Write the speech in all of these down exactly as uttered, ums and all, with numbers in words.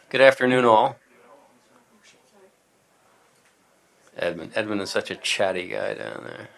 Good afternoon, all. Edmund. Edmund is such a chatty guy down there.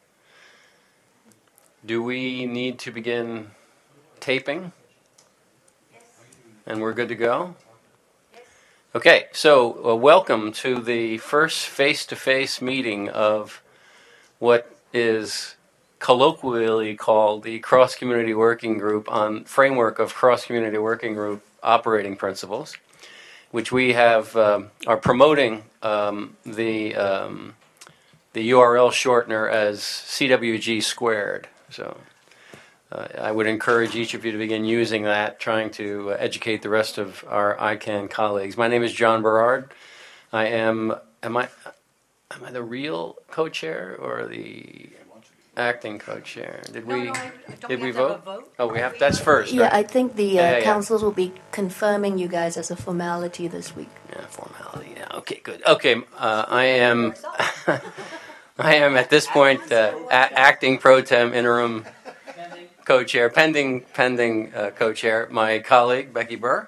Do we need to begin taping? And we're good to go? Okay, so uh, welcome to the first face-to-face meeting of what is colloquially called the Cross-Community Working Group on framework of Cross-Community Working Group operating principles, which we have um, are promoting um, the um, the U R L shortener as C W G squared. So uh, I would encourage each of you to begin using that, trying to uh, educate the rest of our I CANN colleagues. My name is John Berard. I am am I am I the real co-chair or the acting co-chair? Did No, we no, I, don't did we we have to have vote? a vote? Oh, we have. That's first. Yeah, Right? I think the uh, Yeah, yeah, yeah. councils will be confirming you guys as a formality this week. Yeah, formality. Yeah. Okay. Good. Okay. Uh, I am. I am at this point uh, a- acting pro tem interim co-chair, pending pending uh, co-chair. My colleague Becky Burr.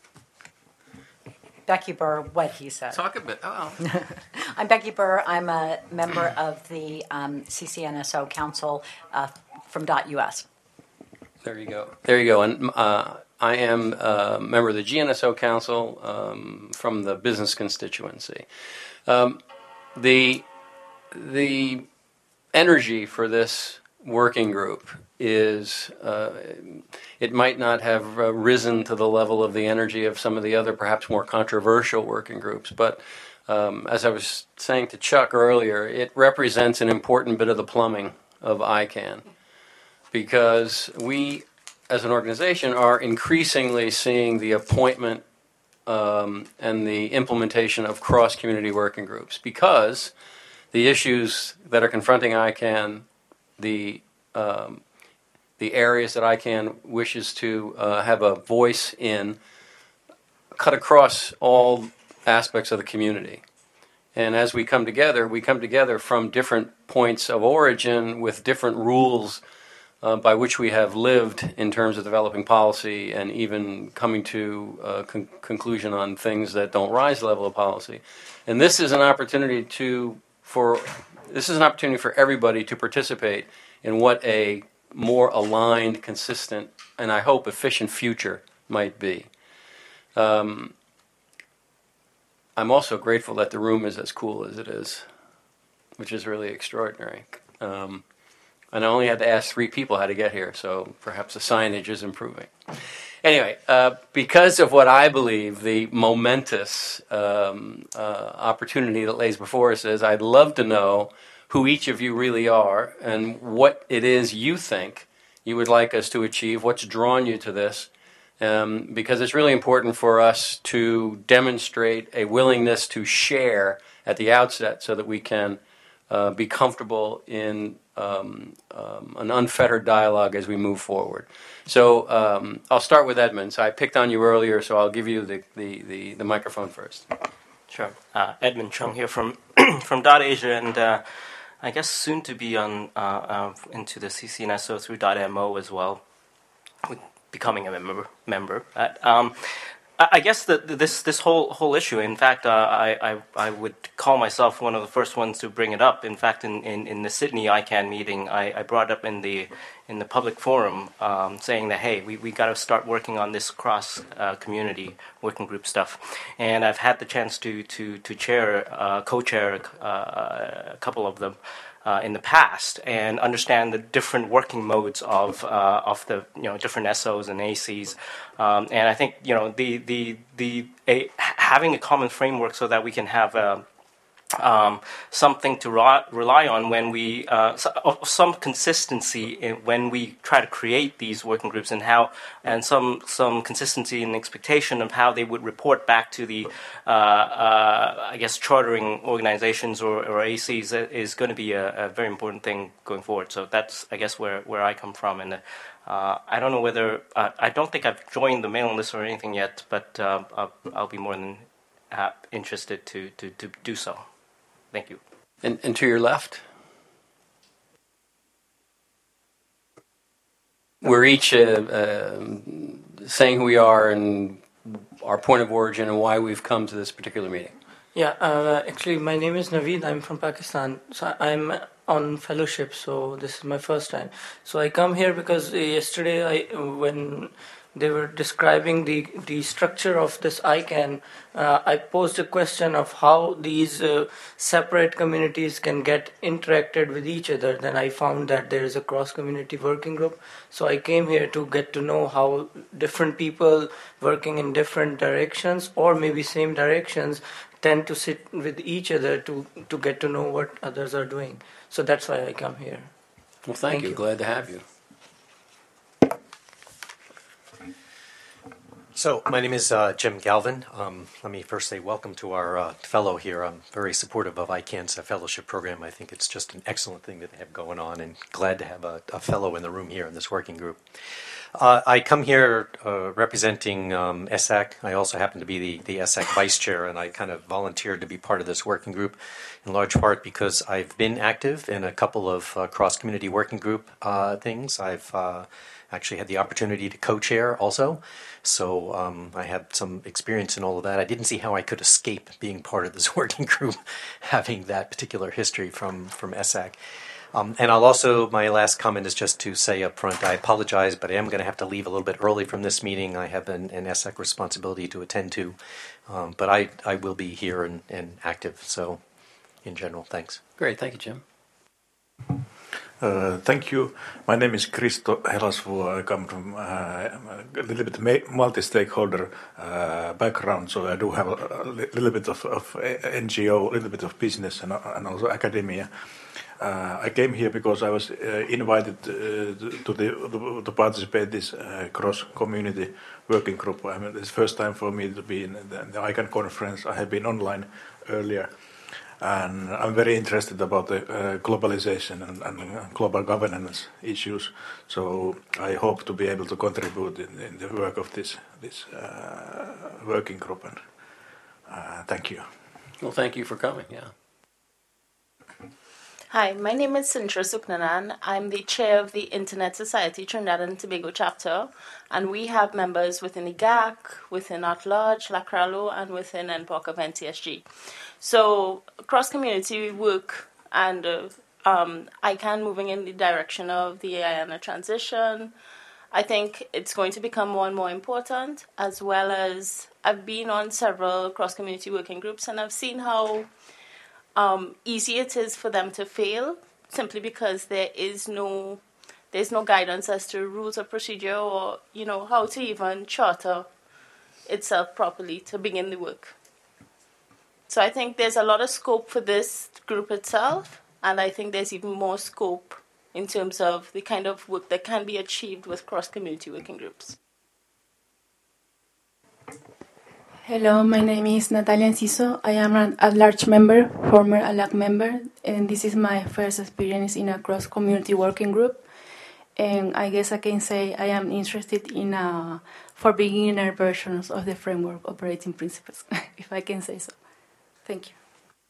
Becky Burr, what he said. Talk a bit. Oh. I'm Becky Burr. I'm a member of the um, C C N S O Council uh, from .us. There you go. There you go. And uh, I am a member of the G N S O Council um, from the business constituency. Um, the the energy for this working group is uh, it might not have uh, risen to the level of the energy of some of the other perhaps more controversial working groups, but um, as I was saying to Chuck earlier, it represents an important bit of the plumbing of I CANN, because we as an organization are increasingly seeing the appointment um, and the implementation of cross-community working groups, because the issues that are confronting I CANN, the um, the areas that I CANN wishes to uh, have a voice in, cut across all aspects of the community. And as we come together, we come together from different points of origin with different rules uh, by which we have lived in terms of developing policy and even coming to a con- conclusion on things that don't rise to the level of policy. And this is an opportunity to for this is an opportunity for everybody to participate in what a more aligned, consistent, and I hope efficient future might be. Um, I'm also grateful that the room is as cool as it is, which is really extraordinary. Um, and I only had to ask three people how to get here, so perhaps the signage is improving. Anyway, uh, because of what I believe the momentous um, uh, opportunity that lays before us is, I'd love to know who each of you really are and what it is you think you would like us to achieve, what's drawn you to this, um, because it's really important for us to demonstrate a willingness to share at the outset so that we can uh, be comfortable in um, um, an unfettered dialogue as we move forward. So um, I'll start with Edmund. So I picked on you earlier, so I'll give you the, the, the, the microphone first. Sure. Uh, Edmund Chung here from from Dot Asia, and uh, I guess soon to be on uh, uh, into the C C N S O through .mo as well, with becoming a member. Member. Uh, um, I, I guess that this this whole whole issue. In fact, uh, I, I I would call myself one of the first ones to bring it up. In fact, in, in, in the Sydney I CANN meeting, I, I brought it up in the in the public forum, um, saying that, hey, we, we got to start working on this cross-community uh, working group stuff. And I've had the chance to to, to chair, uh, co-chair uh, a couple of them uh, in the past, and understand the different working modes of uh, of the you know different S Os and A Cs. Um, and I think you know the the the a, having a common framework so that we can have a Um, something to ra- rely on when we uh, so, some consistency in when we try to create these working groups, and how and some some consistency in expectation of how they would report back to the uh, uh, I guess chartering organizations or, or A Cs is going to be a, a very important thing going forward. So that's I guess where, where I come from, and uh, I don't know whether uh, I don't think I've joined the mailing list or anything yet, but uh, I'll, I'll be more than uh, interested to, to, to do so. Thank you. And, and to your left? We're each uh, uh, saying who we are and our point of origin and why we've come to this particular meeting. Yeah, uh, actually, my name is Naveed. I'm from Pakistan. So I'm on fellowship, so this is my first time. So I come here because yesterday, I when they were describing the, the structure of this I CAN, uh, I posed a question of how these uh, separate communities can get interacted with each other. Then I found that there is a cross-community working group. So I came here to get to know how different people working in different directions or maybe same directions tend to sit with each other to, to get to know what others are doing. So that's why I come here. Well, thank, Thank you. you. Glad to have you. So my name is uh, Jim Galvin. Um, let me first say welcome to our uh, fellow here. I'm very supportive of I CAN's uh, fellowship program. I think it's just an excellent thing that they have going on, and glad to have a, a fellow in the room here in this working group. Uh, I come here uh, representing um, E S A C. I also happen to be the, the E S A C vice chair, and I kind of volunteered to be part of this working group in large part because I've been active in a couple of uh, cross-community working group uh, things. I've uh, actually had the opportunity to co-chair also, so um, I had some experience in all of that. I didn't see how I could escape being part of this working group, having that particular history from, from E S A C. Um, and I'll also, my last comment is just to say up front, I apologize, but I am going to have to leave a little bit early from this meeting. I have an, an E S A C responsibility to attend to, um, but I, I will be here and, and active, so in general, thanks. Great. Thank you, Jim. Uh, thank you. My name is Kristo Helasvuo. I come from uh, a little bit ma- multi-stakeholder uh, background, so I do have a, a little bit of, of N G O, a little bit of business, and, and also academia. Uh, I came here because I was uh, invited uh, to, the, to participate this uh, cross-community working group. I mean, it's the first time for me to be in the, the I CAN conference. I have been online earlier. And I'm very interested about the uh, globalization and, and global governance issues. So I hope to be able to contribute in, in the work of this this uh, working group. And uh, thank you. Well, thank you for coming. Yeah. Hi, my name is Sintra Suknanan. I'm the chair of the Internet Society Trinidad and Tobago chapter, and we have members within the G A C, within At Large, Lacralo, and within N P O C of N T S G. So cross-community work and uh, um, I CAN moving in the direction of the A I N A transition. I think it's going to become more and more important, as well as I've been on several cross-community working groups, and I've seen how um, easy it is for them to fail, simply because there is no there's no guidance as to rules of procedure or, you know, how to even charter itself properly to begin the work. So I think there's a lot of scope for this group itself, and I think there's even more scope in terms of the kind of work that can be achieved with cross-community working groups. Hello, my name is Natalia Enciso. I am an at-large member, former A L A C member, and this is my first experience in a cross-community working group. And I guess I can say I am interested in uh, for beginner versions of the framework operating principles, if I can say so. Thank you.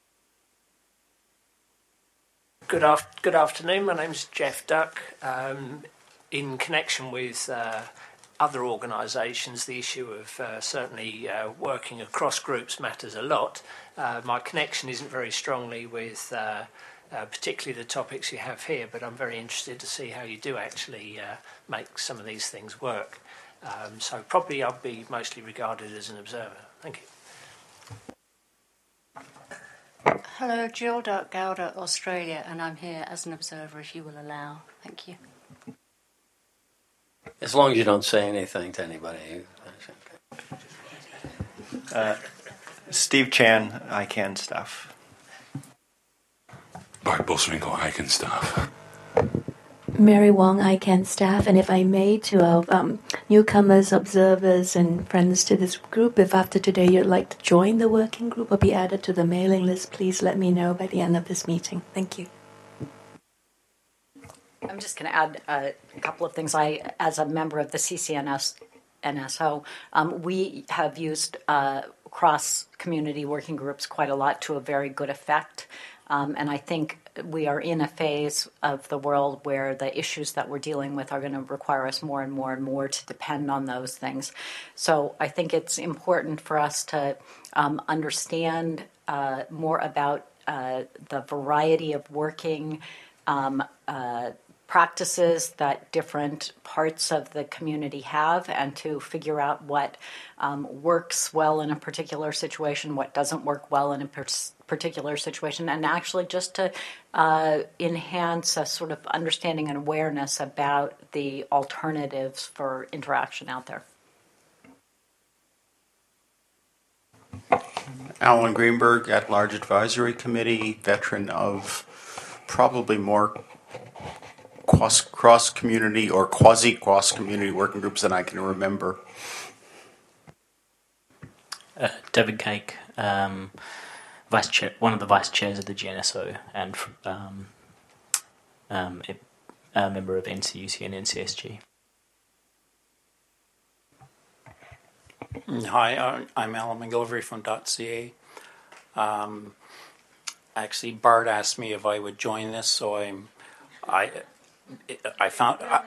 Good, af- good afternoon. My name's Jeff Duck. Um, in connection with uh, other organisations, the issue of uh, certainly uh, working across groups matters a lot. Uh, my connection isn't very strongly with uh, uh, particularly the topics you have here, but I'm very interested to see how you do actually uh, make some of these things work. Um, so probably I'll be mostly regarded as an observer. Thank you. Hello, Jill Duck Gowder, Australia, and I'm here as an observer, if you will allow. Thank you. As long as you don't say anything to anybody. Uh, Steve Chan, I CAN staff. Bart Boswinkel, I CAN staff. Mary Wong, I CAN staff, and if I may, to our um, newcomers, observers, and friends to this group, if after today you'd like to join the working group or be added to the mailing list, please let me know by the end of this meeting. Thank you. I'm just going to add uh, a couple of things. I, as a member of the C C N S N S O, um, we have used uh, cross-community working groups quite a lot to a very good effect. Um, and I think we are in a phase of the world where the issues that we're dealing with are going to require us more and more and more to depend on those things. So I think it's important for us to um, understand uh, more about uh, the variety of working um, uh, practices that different parts of the community have, and to figure out what um, works well in a particular situation, what doesn't work well in a per- particular situation, and actually just to uh, enhance a sort of understanding and awareness about the alternatives for interaction out there. Alan Greenberg, at-large advisory committee, veteran of probably more cross, cross-community or quasi-cross-community working groups than I can remember. Uh, David Cake, um, vice chair, one of the vice chairs of the G N S O, and um, um, a, a member of N C U C and N C S G. Hi, I'm Alan McGilvery from .ca. Um, actually, Bart asked me if I would join this, so I'm, I, I found, I,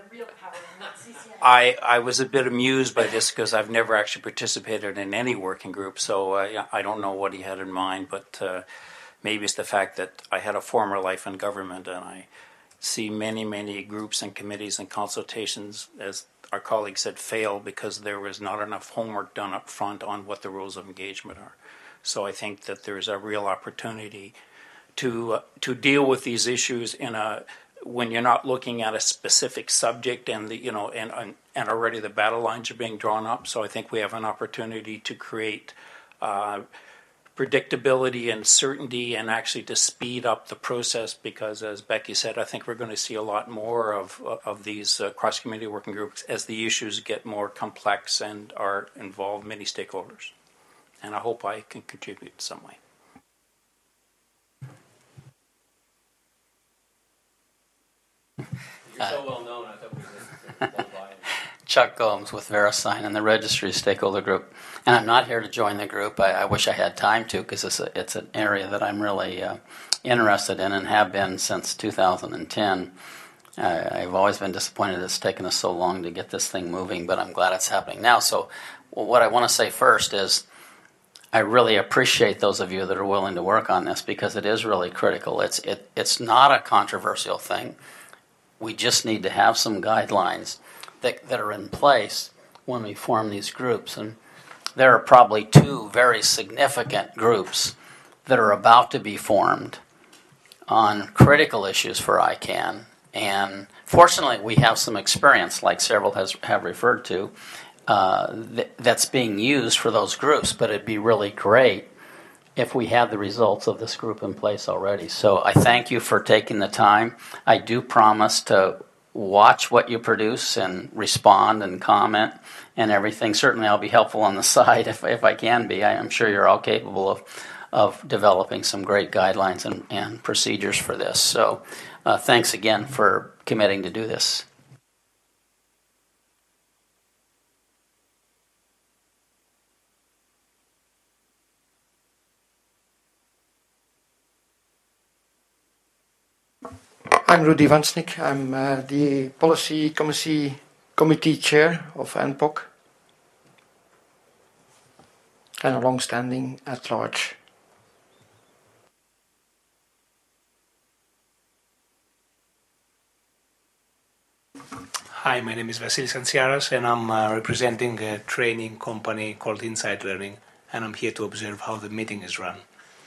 I, I was a bit amused by this because I've never actually participated in any working group, so uh, I don't know what he had in mind, but uh, maybe it's the fact that I had a former life in government and I see many, many groups and committees and consultations, as our colleague said, fail because there was not enough homework done up front on what the rules of engagement are. So I think that there's a real opportunity to uh, to deal with these issues in a when you're not looking at a specific subject and the you know and and, and already the battle lines are being drawn up. So I think we have an opportunity to create uh, predictability and certainty, and actually to speed up the process, because as Becky said, I think we're going to see a lot more of of these uh, cross-community working groups as the issues get more complex and are involve many stakeholders. And I hope I can contribute in some way. You're so well known, I thought we were going by. Chuck Gomes with VeriSign and the Registry Stakeholder Group. And I'm not here to join the group. I, I wish I had time to, because it's, a, it's an area that I'm really uh, interested in and have been since two thousand ten. Uh, I've always been disappointed it's taken us so long to get this thing moving, but I'm glad it's happening now. So well, what I want to say first is I really appreciate those of you that are willing to work on this, because it is really critical. It's it, it's not a controversial thing. We just need to have some guidelines that, that are in place when we form these groups. And there are probably two very significant groups that are about to be formed on critical issues for I CANN. And fortunately, we have some experience, like several has, have referred to, uh, th- that's being used for those groups. But it'd be really great if we had the results of this group in place already. So I thank you for taking the time. I do promise to watch what you produce and respond and comment and everything. Certainly I'll be helpful on the side if, if I can be. I am sure you're all capable of, of developing some great guidelines and, and procedures for this. So uh, thanks again for committing to do this. I'm Rudy Vansnik. I'm uh, the Policy Committee, Committee Chair of N P O C and a long-standing at-large. Hi, my name is Vasilis Kantsiaras, and I'm uh, representing a training company called Insight Learning, and I'm here to observe how the meeting is run.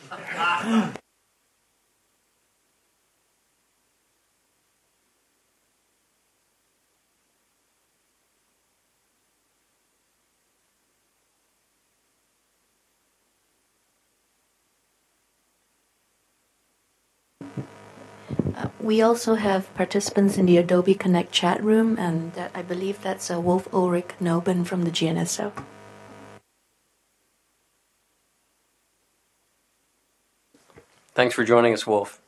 Uh, we also have participants in the Adobe Connect chat room, and that, I believe that's uh, Wolf Ulrich Noben from the G N S O. Thanks for joining us, Wolf.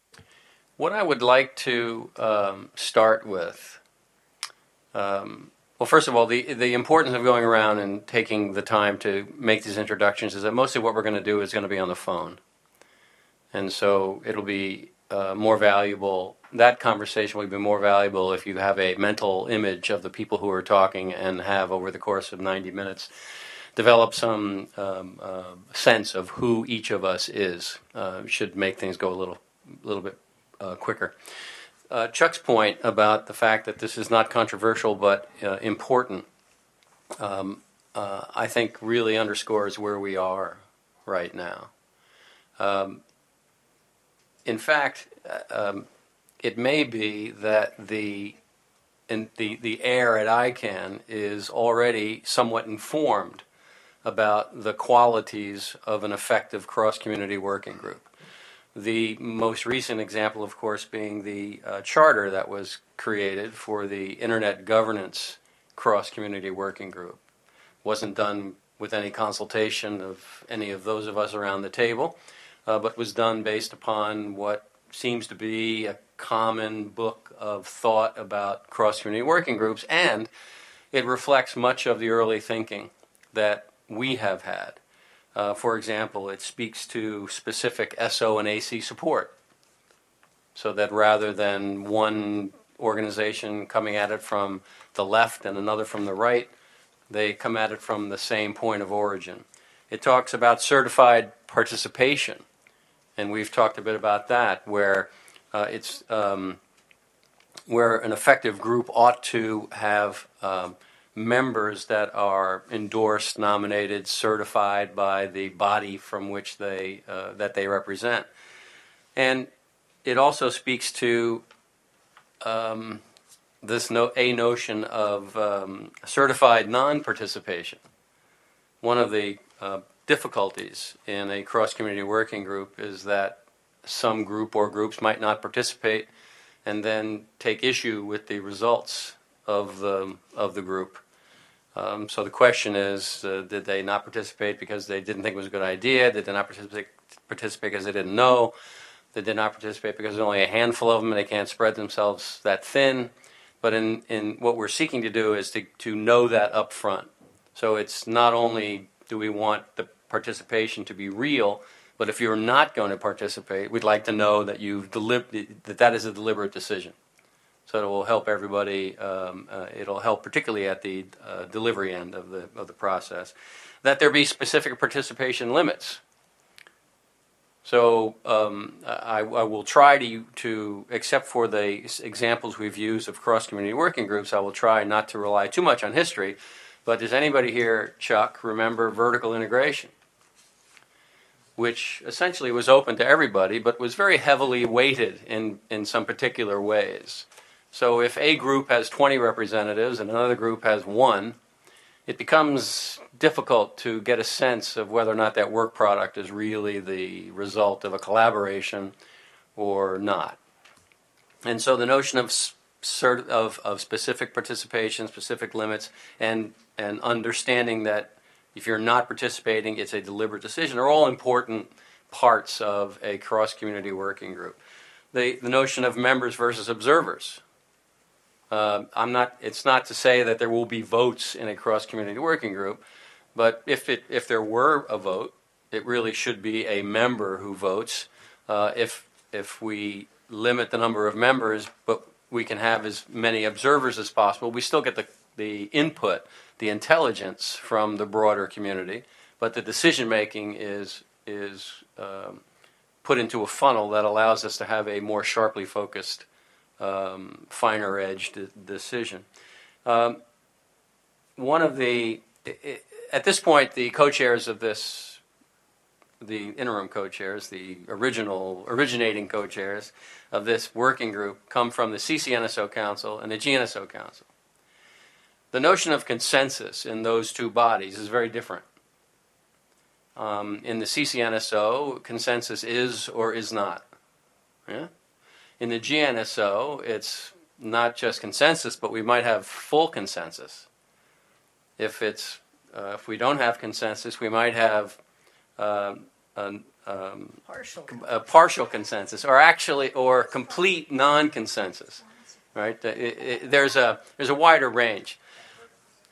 What I would like to um, start with um, Well, first of all, the the importance of going around and taking the time to make these introductions is that mostly what we're going to do is going to be on the phone. And so it'll be uh, more valuable, that conversation will be more valuable if you have a mental image of the people who are talking and have, over the course of ninety minutes, develop some um, uh, sense of who each of us is. Uh, should make things go a little, little bit uh, quicker. Uh, Chuck's point about the fact that this is not controversial but uh, important, um, uh, I think really underscores where we are right now. Um, in fact, uh, um, it may be that the, in the the air at I CANN is already somewhat informed about the qualities of an effective cross-community working group. The most recent example, of course, being the uh, charter that was created for the Internet Governance Cross-Community Working Group. Wasn't done with any consultation of any of those of us around the table, uh, but was done based upon what seems to be a common book of thought about cross-community working groups, and it reflects much of the early thinking that we have had. Uh, for example, it speaks to specific S O and A C support, so that rather than one organization coming at it from the left and another from the right, they come at it from the same point of origin. It talks about certified participation, and we've talked a bit about that, where uh, it's um, where an effective group ought to have um, members that are endorsed, nominated, certified by the body from which they uh, that they represent. And it also speaks to um, this no, a notion of um, certified non-participation. One of the uh, difficulties in a cross-community working group is that some group or groups might not participate and then take issue with the results of the of the group. Um, so the question is, uh, did they not participate because they didn't think it was a good idea? Did they not participate, participate because they didn't know? Did they not participate because there's only a handful of them and they can't spread themselves that thin? But in, in what we're seeking to do is to, to know that up front. So it's not only do we want the participation to be real, but if you're not going to participate, we'd like to know that you've deli- that that is a deliberate decision. So it will help everybody. Um, uh, it'll help particularly at the uh, delivery end of the of the process. That there be specific participation limits. So um, I, I will try to to except for the examples we've used of cross community working groups, I will try not to rely too much on history. But does anybody here, Chuck, remember vertical integration, which essentially was open to everybody, but was very heavily weighted in in some particular ways? So if a group has twenty representatives and another group has one, it becomes difficult to get a sense of whether or not that work product is really the result of a collaboration or not. And so the notion of cert- of, of specific participation, specific limits, and, and understanding that if you're not participating, it's a deliberate decision, are all important parts of a cross-community working group. The, the notion of members versus observers. Uh, I'm not. It's not to say that there will be votes in a cross-community working group, but if it if there were a vote, it really should be a member who votes. Uh, if if we limit the number of members, but we can have as many observers as possible, we still get the the input, the intelligence from the broader community, but the decision making is is um, put into a funnel that allows us to have a more sharply focused, Um, finer-edged decision. Um, one of the, it, at this point, the co-chairs of this, the interim co-chairs, the original, originating co-chairs of this working group come from the C C N S O Council and the G N S O Council. The notion of consensus in those two bodies is very different. Um, in the C C N S O, consensus is or is not. Yeah? In the G N S O, it's not just consensus, but we might have full consensus. If it's uh, if we don't have consensus, we might have uh, a, um, partial. a partial consensus, or actually, or complete non-consensus. Right? It, it, there's a there's a wider range.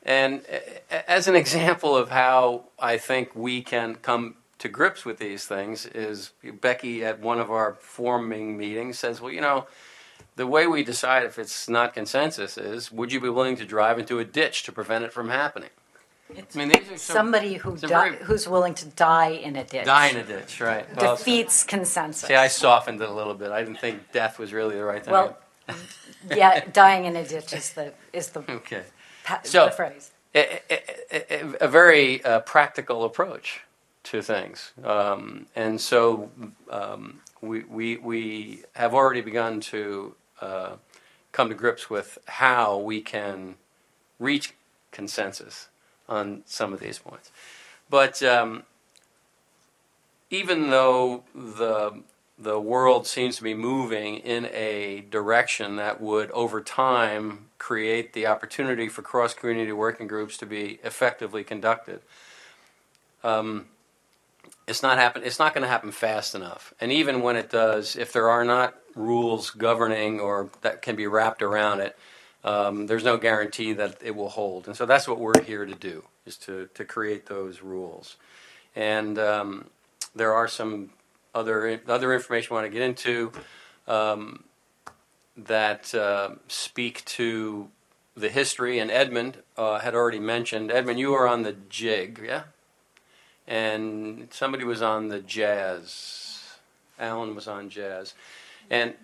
And as an example of how I think we can come to grips with these things is Becky at one of our forming meetings says, well, you know, the way we decide if it's not consensus is, would you be willing to drive into a ditch to prevent it from happening? It's I mean, these are some, somebody who some di- very, who's willing to die in a ditch. Die in a ditch, right. Defeats well, consensus. See, I softened it a little bit. I didn't think death was really the right thing. Well, yeah, dying in a ditch is the is the, okay. pa- so, the phrase. A, a, a, a very uh, practical approach to things. Um, and so um, we, we, we have already begun to uh, come to grips with how we can reach consensus on some of these points. But um, even though the the world seems to be moving in a direction that would, over time, create the opportunity for cross-community working groups to be effectively conducted, um, it's not happen. It's not going to happen fast enough. And even when it does, if there are not rules governing or that can be wrapped around it, um, there's no guarantee that it will hold. And so that's what we're here to do, is to, to create those rules. And um, there are some other other information I want to get into um, that uh, speak to the history. And Edmund uh, had already mentioned. Edmund, you were on the jig, yeah? And somebody was on the jazz. Alan was on jazz. And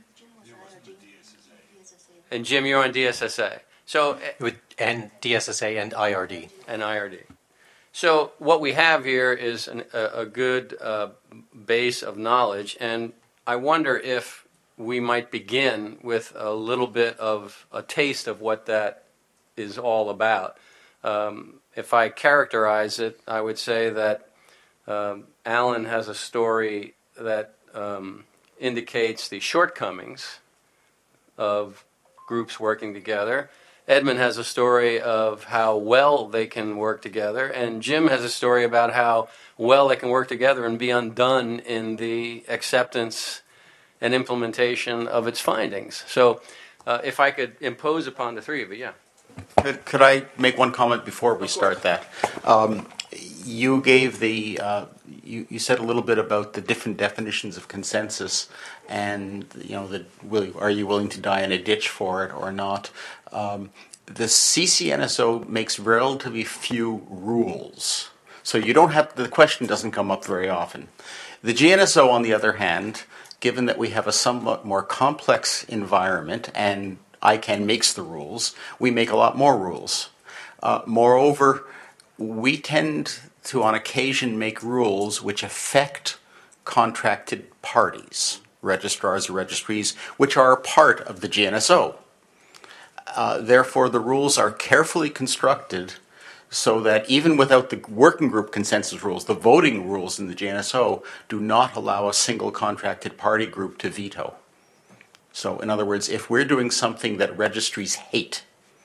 and Jim, you're on D S S A. So and D S S A and I R D. And I R D. So what we have here is an, a, a good uh, base of knowledge, and I wonder if we might begin with a little bit of a taste of what that is all about. Um, if I characterize it, I would say that um, Alan has a story that um, indicates the shortcomings of groups working together. Edmund has a story of how well they can work together, and Jim has a story about how well they can work together and be undone in the acceptance and implementation of its findings. So uh, if I could impose upon the three of you, yeah. Could, could I make one comment before we start that? Um, you gave the, uh, you, you said a little bit about the different definitions of consensus, and you know, the, will, are you willing to die in a ditch for it or not? Um, the C C N S O makes relatively few rules, so you don't have, the question doesn't come up very often. The G N S O, on the other hand, given that we have a somewhat more complex environment and I CAN makes the rules, we make a lot more rules. Uh, moreover, we tend to on occasion make rules which affect contracted parties, registrars or registries, which are a part of the G N S O. Uh, therefore, the rules are carefully constructed so that even without the working group consensus rules, the voting rules in the G N S O do not allow a single contracted party group to veto. So, in other words, if we're doing something that registries hate,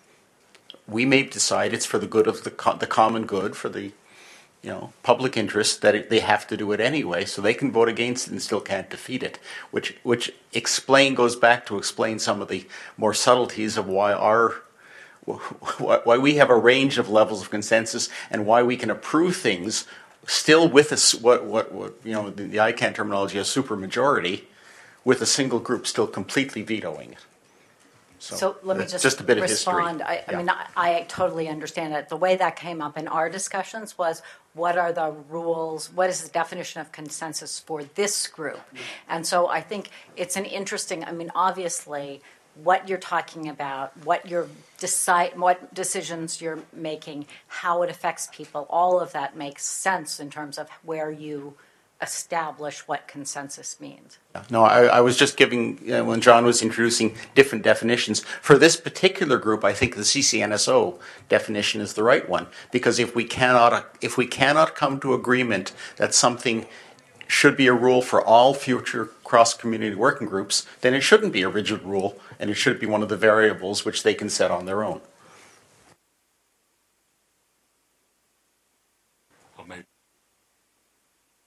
we may decide it's for the good of the, co- the common good, for the you know, public interest, that it, they have to do it anyway, so they can vote against it and still can't defeat it, which which explain goes back to explain some of the more subtleties of why our why we have a range of levels of consensus and why we can approve things still with a, what what, what you know the, the I CAN terminology, a supermajority, with a single group still completely vetoing it. So, So let me just, just a bit respond. of history. I, I mean, I, I totally understand it. The way that came up in our discussions was, what are the rules? What is the definition of consensus for this group? And so I think it's an interesting. I mean, obviously, what you're talking about, what you're decide, what decisions you're making, how it affects people, all of that makes sense in terms of where you establish what consensus means. No, I, I was just giving, you know, when John was introducing different definitions. For this particular group, I think the C C N S O definition is the right one, because if we cannot, if we cannot come to agreement that something should be a rule for all future cross-community working groups, then it shouldn't be a rigid rule, and it should be one of the variables which they can set on their own.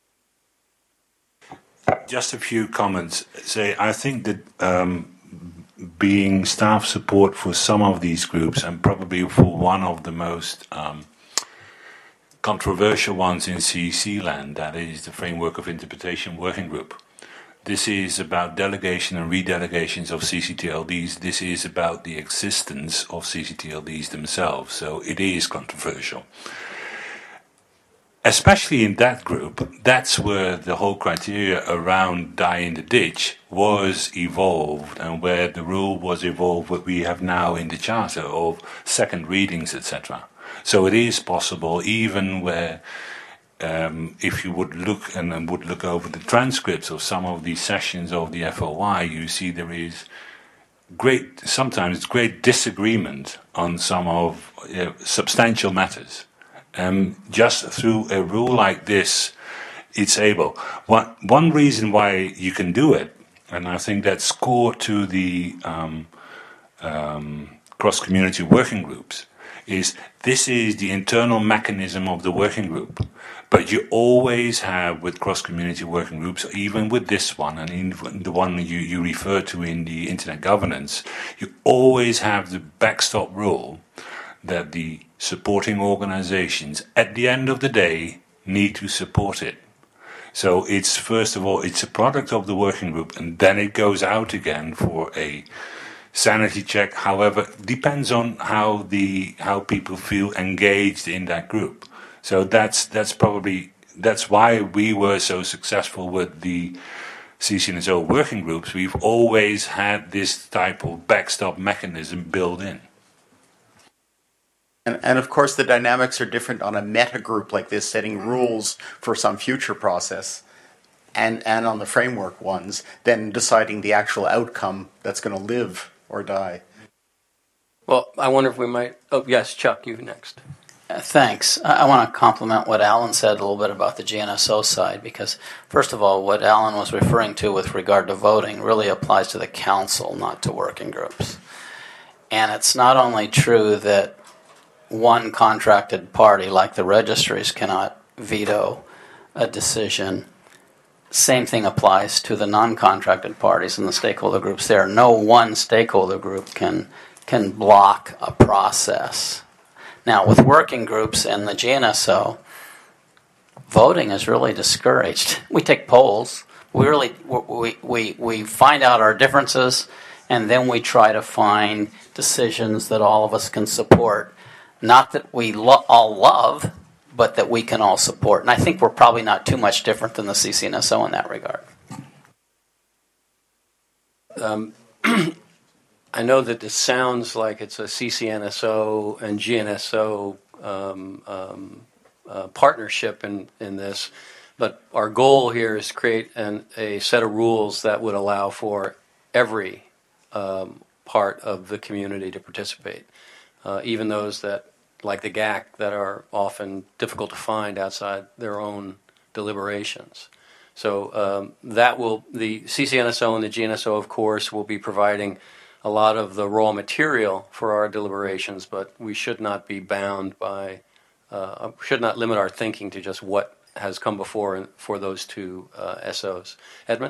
Just a few comments. Say, I think that um, being staff support for some of these groups, and probably for one of the most um, controversial ones in C E C land, that is the Framework of Interpretation Working Group. This is about delegation and redelegations of C C T L Ds. This is about the existence of C C T L Ds themselves, so it is controversial. Especially in that group, that's where the whole criteria around die in the ditch was evolved, and where the rule was evolved what we have now in the Charter of second readings, et cetera. So it is possible, even where Um, if you would look and, and would look over the transcripts of some of these sessions of the F O I, you see there is great, sometimes great disagreement on some of uh, substantial matters. Um, just through a rule like this, it's able. One, one reason why you can do it, and I think that's core to the um, um, cross-community working groups, is this is the internal mechanism of the working group. But you always have, with cross-community working groups, even with this one, and in the one you, you refer to in the internet governance, you always have the backstop rule that the supporting organizations, at the end of the day, need to support it. So it's, first of all, it's a product of the working group, and then it goes out again for a sanity check. However, depends on how the how people feel engaged in that group. So that's that's probably that's why we were so successful with the C C N S O working groups. We've always had this type of backstop mechanism built in. And, and of course, the dynamics are different on a meta group like this, setting rules for some future process, and and on the framework ones, than deciding the actual outcome that's going to live or die. Well, I wonder if we might. Oh, yes, Chuck, you next. Uh, thanks. I, I want to compliment what Alan said a little bit about the G N S O side, because, first of all, what Alan was referring to with regard to voting really applies to the council, not to working groups. And it's not only true that one contracted party, like the registries, cannot veto a decision. Same thing applies to the non-contracted parties and the stakeholder groups there. No one stakeholder group can can block a process. Now, with working groups and the G N S O, voting is really discouraged. We take polls. We really we, we, we find out our differences, and then we try to find decisions that all of us can support. Not that we lo- all love, but that we can all support. And I think we're probably not too much different than the C C N S O in that regard. Um, I know that this sounds like it's a C C N S O and G N S O um, um, uh, partnership in, in this, but our goal here is to create an, a set of rules that would allow for every um, part of the community to participate, uh, even those that, like the G A C, that are often difficult to find outside their own deliberations. So um, that will, the C C N S O and the G N S O, of course, will be providing a lot of the raw material for our deliberations, but we should not be bound by, uh, should not limit our thinking to just what has come before for those two uh, S Os. Edmund?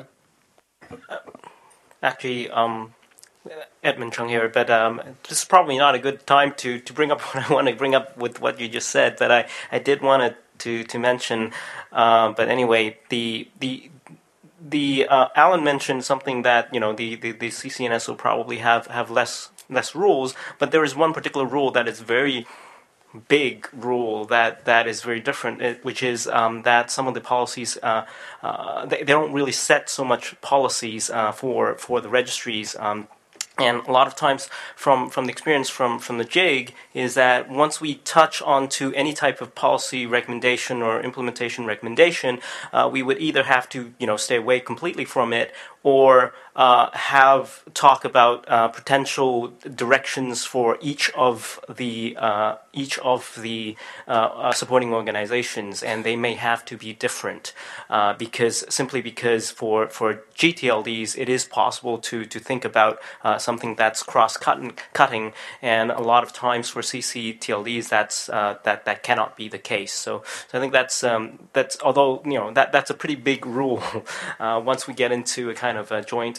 Actually, um, Edmund Chung here, but um, this is probably not a good time to, to bring up what I want to bring up with what you just said, but I, I did want to, to mention, uh, but anyway, the the the uh, Alan mentioned something that, you know, the, the, the C C N S will probably have, have less less rules, but there is one particular rule that is very big rule that, that is very different, which is um, that some of the policies, uh, uh, they, they don't really set so much policies uh, for, for the registries. Um, And a lot of times from, from the experience from, from the J I G is that once we touch onto any type of policy recommendation or implementation recommendation, uh, we would either have to, you know, stay away completely from it, or uh, have talk about uh, potential directions for each of the uh, each of the uh, uh, supporting organizations, and they may have to be different uh, because simply because for for G T L Ds it is possible to to think about uh, something that's cross cutting, and a lot of times for C C T L Ds that's uh, that that cannot be the case. So, so I think that's um, that's although you know that that's a pretty big rule. uh, once we get into a kind of a joint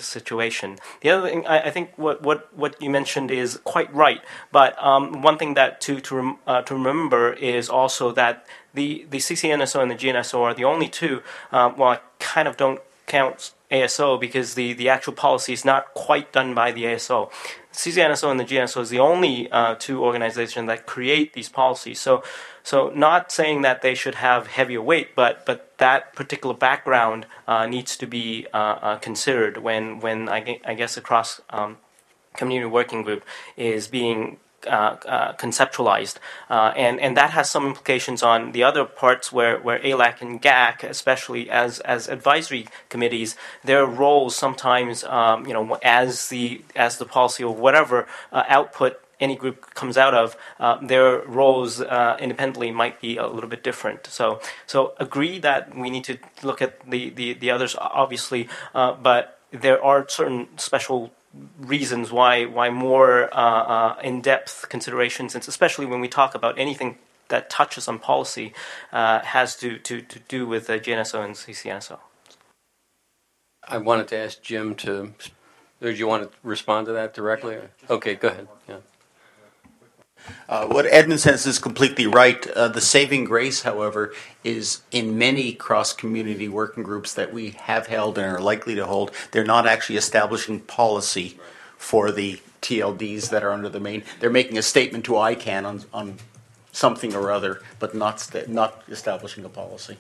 situation. The other thing, I, I think what, what, what you mentioned is quite right, but um, one thing that to to, rem, uh, to remember is also that the, the C C N S O and the G N S O are the only two, um, well, I kind of don't count A S O because the, the actual policy is not quite done by the A S O. C C N S O and the G N S O is the only uh, two organizations that create these policies. So, so not saying that they should have heavier weight, but but that particular background uh, needs to be uh, uh, considered when when I, I guess a cross um, community working group is being Uh, uh, conceptualized, uh, and and that has some implications on the other parts where where A L A C and G A C, especially as as advisory committees, their roles sometimes, um, you know, as the as the policy or whatever uh, output any group comes out of, uh, their roles uh, independently might be a little bit different. So so agree that we need to look at the the, the others obviously, uh, but there are certain special reasons why why more uh, uh, in-depth considerations, and especially when we talk about anything that touches on policy, uh, has to, to, to do with the G N S O and C C N S O. I wanted to ask Jim to, or do you want to respond to that directly? Okay, go ahead. Yeah. Uh, what Edmund says is completely right. Uh, the saving grace, however, is in many cross-community working groups that we have held and are likely to hold, they're not actually establishing policy for the T L Ds that are under the main. They're making a statement to I CANN on, on something or other, but not st- not establishing a policy.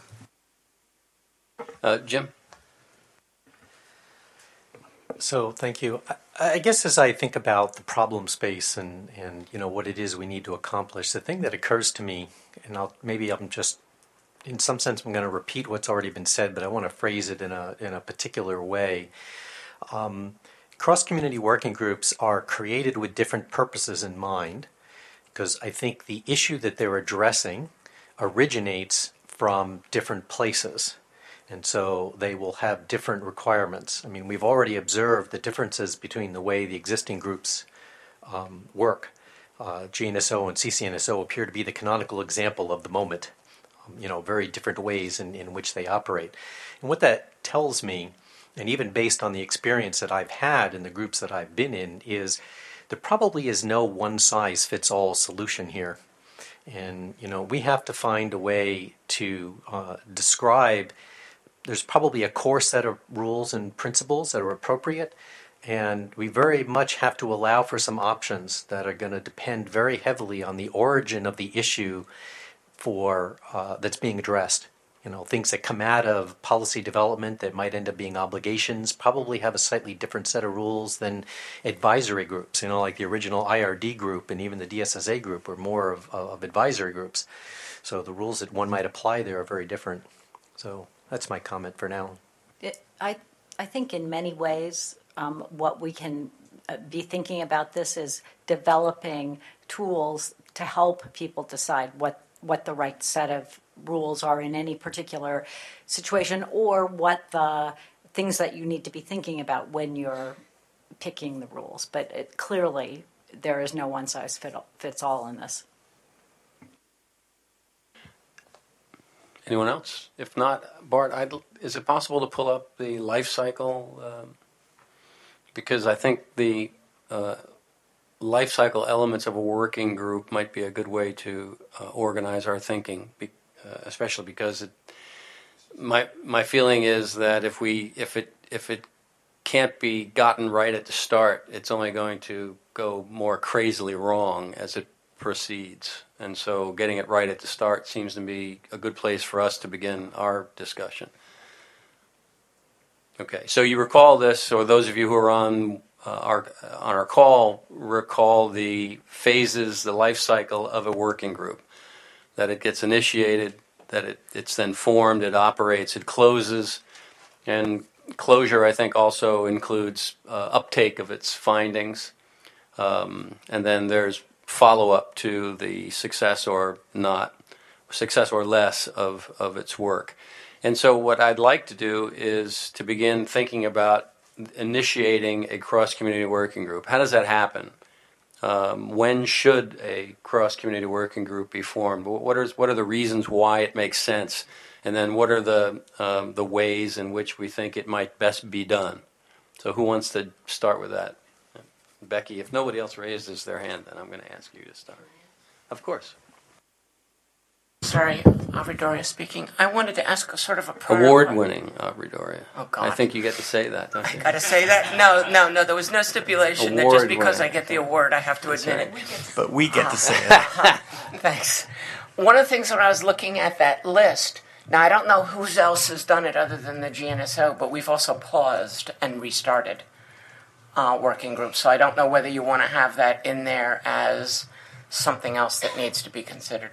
Uh, Jim? So, thank you. I, I guess as I think about the problem space and, and you know what it is we need to accomplish, the thing that occurs to me, and I'll, maybe I'm just, in some sense, I'm going to repeat what's already been said, but I want to phrase it in a in a particular way. Um, cross-community working groups are created with different purposes in mind, because I think the issue that they're addressing originates from different places. And so they will have different requirements. I mean, we've already observed the differences between the way the existing groups um, work. Uh, G N S O and C C N S O appear to be the canonical example of the moment. Um, you know, very different ways in, in which they operate. And what that tells me, and even based on the experience that I've had in the groups that I've been in, is there probably is no one-size-fits-all solution here. And, you know, we have to find a way to uh, describe. There's probably a core set of rules and principles that are appropriate, and we very much have to allow for some options that are going to depend very heavily on the origin of the issue for uh, that's being addressed. You know, things that come out of policy development that might end up being obligations probably have a slightly different set of rules than advisory groups. You know, like the original I R D group and even the D S S A group were more of, of advisory groups. So the rules that one might apply there are very different. So that's my comment for now. It, I I think in many ways um, what we can uh, be thinking about this is developing tools to help people decide what, what the right set of rules are in any particular situation, or what the things that you need to be thinking about when you're picking the rules. But it, clearly there is no one size fit, fits all in this. Anyone else? If not, Bart, I'd, is it possible to pull up the life cycle? Um, because I think the uh, life cycle elements of a working group might be a good way to uh, organize our thinking, be, uh, especially because it, my my feeling is that if we if it if it can't be gotten right at the start, it's only going to go more crazily wrong as it proceeds. And so getting it right at the start seems to be a good place for us to begin our discussion. Okay, so you recall this, or those of you who are on uh, our on our call recall the phases, the life cycle of a working group. That it gets initiated, that it, it's then formed, it operates, it closes, and closure, I think, also includes uh, uptake of its findings, um, and then there's follow-up to the success or not, success or less of, of its work. And so what I'd like to do is to begin thinking about initiating a cross-community working group. How does that happen? Um, when should a cross-community working group be formed? What are, what are the reasons why it makes sense? And then what are the um, the ways in which we think it might best be done? So who wants to start with that? Becky, if nobody else raises their hand, then I'm going to ask you to start. Of course. Sorry, Aubrey Doria speaking. I wanted to ask a sort of a protocol. Award-winning Aubrey Doria. Oh, God. I think you get to say that, don't you? I got to say that? No, no, no. There was no stipulation that just because I Award-winning. get the award, I have to That's admit right. it. But we get to say it. Thanks. One of the things when I was looking at that list, now I don't know who else has done it other than the G N S O, but we've also paused and restarted uh, working groups. So I don't know whether you want to have that in there as something else that needs to be considered.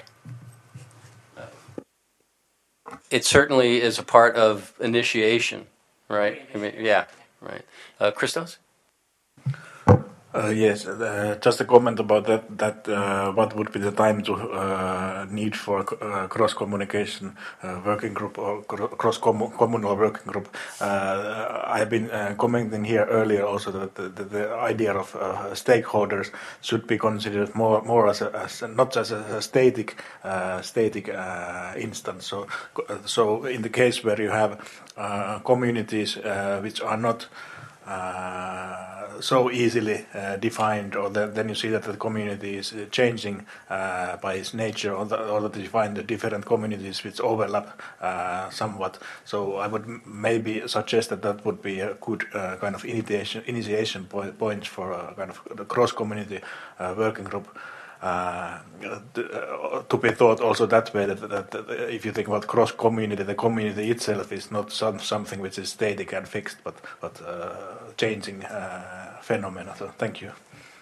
It certainly is a part of initiation, right? I mean, yeah, right. Uh, Christos? Uh, yes, uh, just a comment about that. That uh, what would be the time to uh, need for uh, cross communication uh, working group or cross communal working group? Uh, I have been uh, commenting here earlier also that the, the, the idea of uh, stakeholders should be considered more more as, a, as a, not as a, a static uh, static uh, instance. So so in the case where you have uh, communities uh, which are not Uh, so easily uh, defined, or the, then you see that the community is uh, changing uh, by its nature, or, the, or that you find the different communities which overlap uh, somewhat. So I would m- maybe suggest that that would be a good uh, kind of initiation initiation point, point for a kind of the cross-community uh, working group. Uh, to be thought also that way that, that, that if you think about cross community, the community itself is not some, something which is static and fixed, but but uh, changing uh, phenomena. So thank you.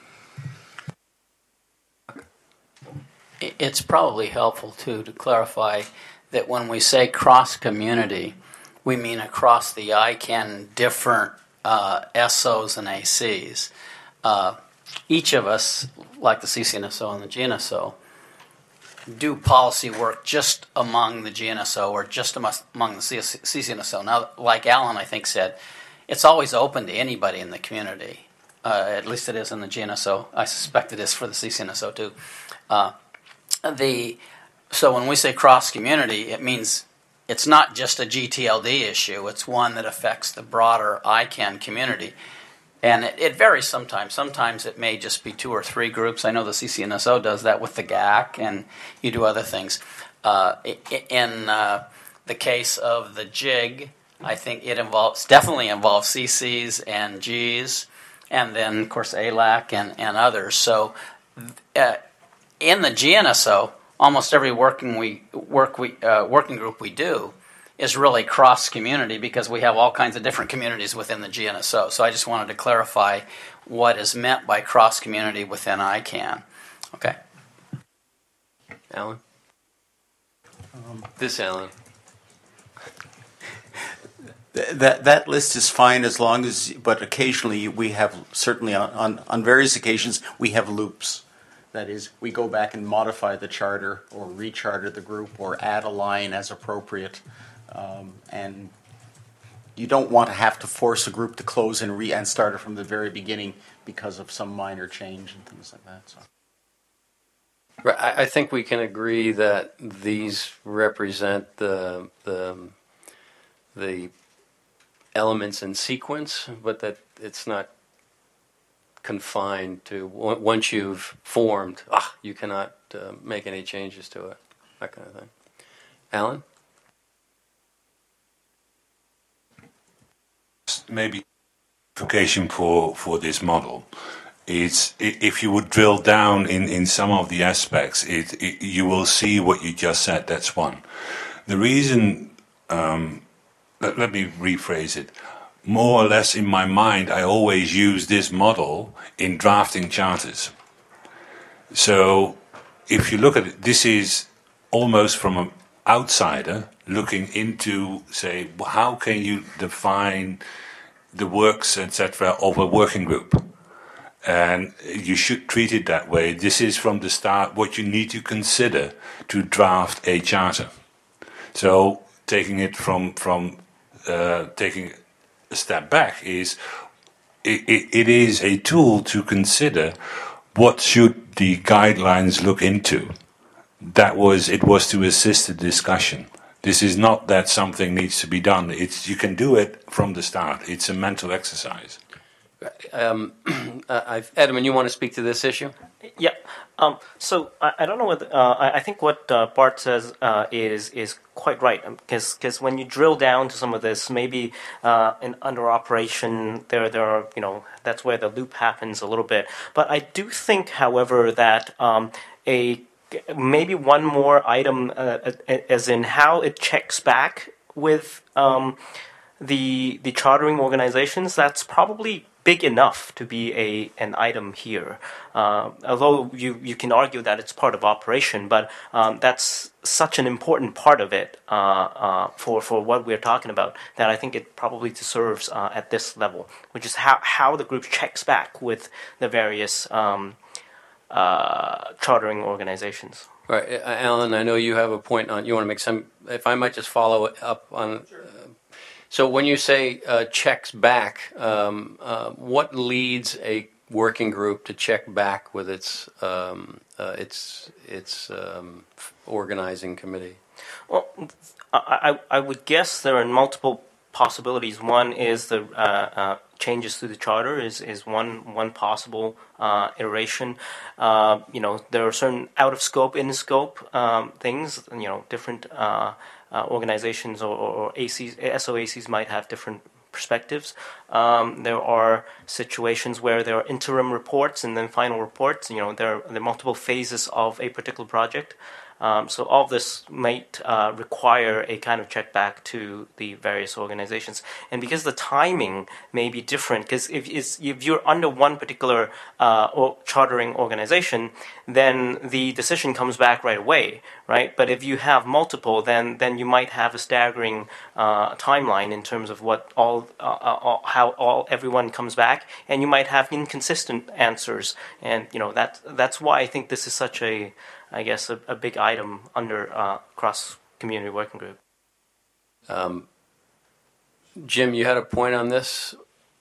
It's probably helpful too to clarify that when we say cross community, we mean across the I CANN different uh, S Os and A Cs. Uh, Each of us, like the C C N S O and the G N S O, do policy work just among the G N S O or just among the C C N S O. Now, like Alan, I think, said, it's always open to anybody in the community. Uh, at least it is in the G N S O. I suspect it is for the C C N S O too. Uh, the so when we say cross-community, it means it's not just a G T L D issue. It's one that affects the broader I CANN community. And it, it varies sometimes. Sometimes it may just be two or three groups. I know the C C N S O does that with the G A C, and you do other things. Uh, in uh, the case of the J I G, I think it involves definitely involves C Cs and Gs, and then of course A L A C and, and others. So uh, in the G N S O, almost every working we work we uh, working group we do is really cross-community because we have all kinds of different communities within the G N S O. So I just wanted to clarify what is meant by cross-community within I CANN. Okay. Alan? Um, this Alan. Th- That that list is fine as long as, but occasionally we have, certainly on, on, on various occasions, we have loops. That is, we go back and modify the charter or recharter the group or add a line as appropriate. Um, and you don't want to have to force a group to close and re and start it from the very beginning because of some minor change and things like that. So. Right, I I think we can agree that these represent the the the elements in sequence, but that it's not confined to on- once you've formed. Ah, you cannot uh, make any changes to it. That kind of thing. Alan? Maybe application for, for this model is i- if you would drill down in, in some of the aspects, it, it you will see what you just said. That's one. The reason, um, let, let me rephrase it. More or less in my mind, I always use this model in drafting charters. So if you look at it, this is almost from an outsider looking into, say, how can you define the works, et cetera, of a working group? And you should treat it that way. This is from the start what you need to consider to draft a charter. So taking it from from uh, taking a step back is it, it, it is a tool to consider what should the guidelines look into. That was it was to assist the discussion. This is not that something needs to be done. It's you can do it from the start. It's a mental exercise. Um, uh, Edmund, you want to speak to this issue? Yeah. Um, so I, I don't know what uh, I, I think what uh, Bart says uh, is is quite right, because because when you drill down to some of this, maybe uh, in under operation there there are you know that's where the loop happens a little bit. But I do think, however, that um, a maybe one more item, uh, as in how it checks back with um, the the chartering organizations. That's probably big enough to be a an item here. Uh, although you, you can argue that it's part of operation, but um, that's such an important part of it uh, uh, for for what we're talking about that I think it probably deserves uh, at this level, which is how how the group checks back with the various um, uh, chartering organizations. Right, Alan. I know you have a point on. You want to make some. If I might just follow up on. Sure. So when you say uh, checks back, um, uh, what leads a working group to check back with its um, uh, its its um, organizing committee? Well, I, I would guess there are multiple possibilities. One is the uh, uh, changes to the charter is, is one one possible uh, iteration. Uh, you know, there are certain out of scope, in scope um, things. You know, different. Uh, Uh, organizations or, or A Cs, S O A Cs might have different perspectives. Um, there are situations where there are interim reports and then final reports. You know, there are, there are multiple phases of a particular project. Um, so all of this might uh, require a kind of check back to the various organizations. And because the timing may be different, because if, if you're under one particular uh, or chartering organization, then the decision comes back right away, right? But if you have multiple, then then you might have a staggering uh, timeline in terms of what all, uh, all how all everyone comes back, and you might have inconsistent answers. And you know that that's why I think this is such a I guess, a, a big item under uh, cross-community working group. Um, Jim, you had a point on this?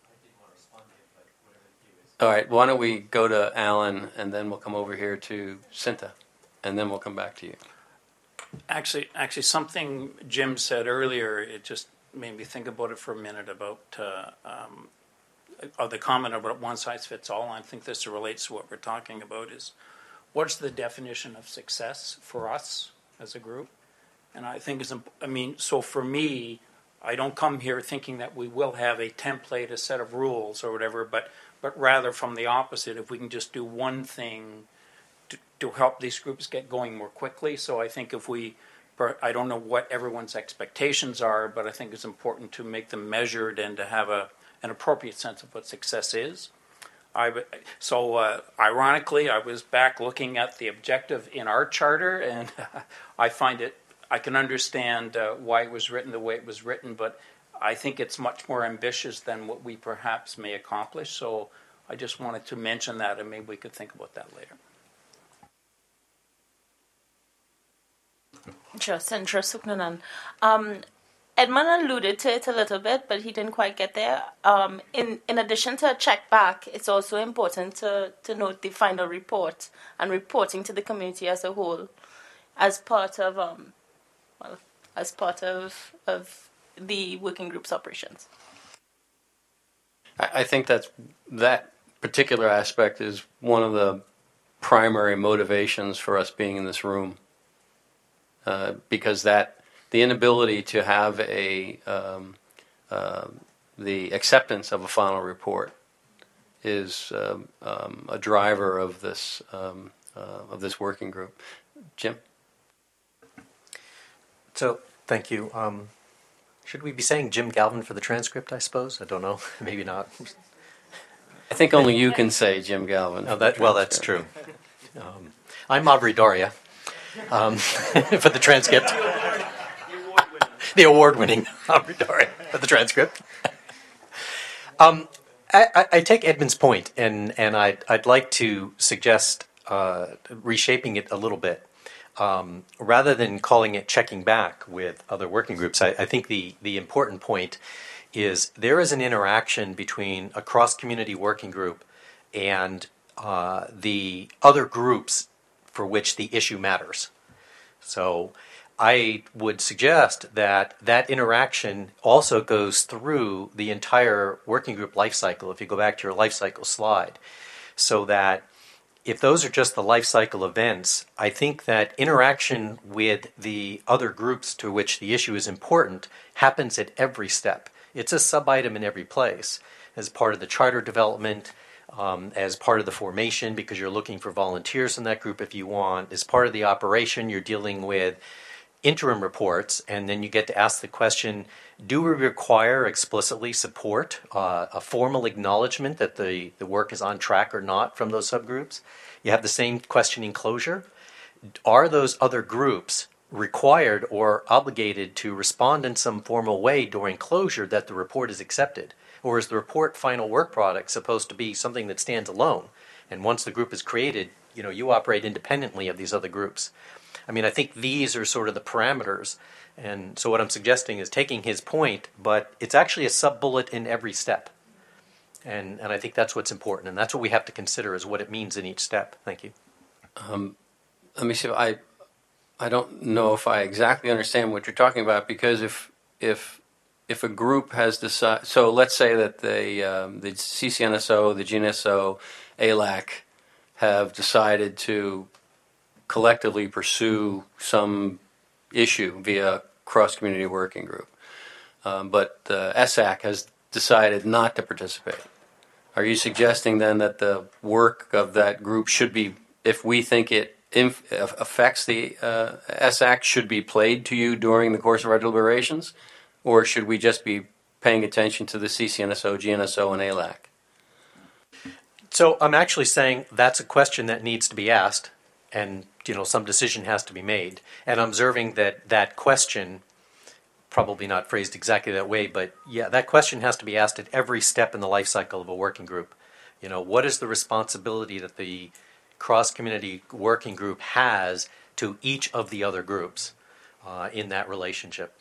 All right, why don't we go to Alan, and then we'll come over here to Cinta, and then we'll come back to you. Actually, actually, something Jim said earlier, it just made me think about it for a minute about uh, um, uh, the comment about one size fits all. I think this relates to what we're talking about is, what's the definition of success for us as a group? And I think it's, I mean, so for me, I don't come here thinking that we will have a template, a set of rules or whatever, but, but rather from the opposite, if we can just do one thing to, to help these groups get going more quickly. So I think if we, I don't know what everyone's expectations are, but I think it's important to make them measured and to have a, an appropriate sense of what success is. I, so, uh, ironically, I was back looking at the objective in our charter, and uh, I find it, I can understand uh, why it was written the way it was written, but I think it's much more ambitious than what we perhaps may accomplish. So I just wanted to mention that, and maybe we could think about that later. Just interesting. Um, Edmund alluded to it a little bit, but he didn't quite get there. Um, in, in addition to a check back, it's also important to, to note the final report and reporting to the community as a whole as part of um, well, as part of of the working group's operations. I, I think that's that particular aspect is one of the primary motivations for us being in this room, uh, because that. The inability to have a um, uh, the acceptance of a final report is um, um, a driver of this um, uh, of this working group. Jim? So, thank you. Um, should we be saying Jim Galvin for the transcript, I suppose? I don't know. Maybe not. I think only you can say Jim Galvin. Oh, that, well, that's true. Um, I'm Aubrey Doria um, for the transcript. The award-winning Aubrey Doria for the transcript. um, I, I take Edmund's point, and, and I'd, I'd like to suggest uh, reshaping it a little bit. Um, rather than calling it checking back with other working groups, I, I think the, the important point is there is an interaction between a cross-community working group and uh, the other groups for which the issue matters. So I would suggest that that interaction also goes through the entire working group life cycle, if you go back to your life cycle slide, so that if those are just the life cycle events, I think that interaction with the other groups to which the issue is important happens at every step. It's a sub-item in every place, as part of the charter development, um, as part of the formation, because you're looking for volunteers in that group if you want. As part of the operation, you're dealing with interim reports, and then you get to ask the question, do we require explicitly support, uh, a formal acknowledgement that the, the work is on track or not from those subgroups? You have the same question in closure. Are those other groups required or obligated to respond in some formal way during closure that the report is accepted? Or is the report final work product supposed to be something that stands alone? And once the group is created, you know, you operate independently of these other groups. I mean, I think these are sort of the parameters. And so what I'm suggesting is taking his point, but it's actually a sub-bullet in every step. And and I think that's what's important. And that's what we have to consider is what it means in each step. Thank you. Um, let me see if I, I don't know if I exactly understand what you're talking about, because if if if a group has decided, so let's say that the um, the C C N S O, the G N S O, A L A C have decided to collectively pursue some issue via cross-community working group, um, but uh, S A C has decided not to participate. Are you suggesting then that the work of that group should be, if we think it inf- affects the uh, S A C, should be played to you during the course of our deliberations? Or should we just be paying attention to the C C N S O, G N S O, and A L A C? So I'm actually saying that's a question that needs to be asked, and you know some decision has to be made. And I'm observing that that question, probably not phrased exactly that way, but yeah, that question has to be asked at every step in the life cycle of a working group. You know, what is the responsibility that the cross-community working group has to each of the other groups uh, in that relationship?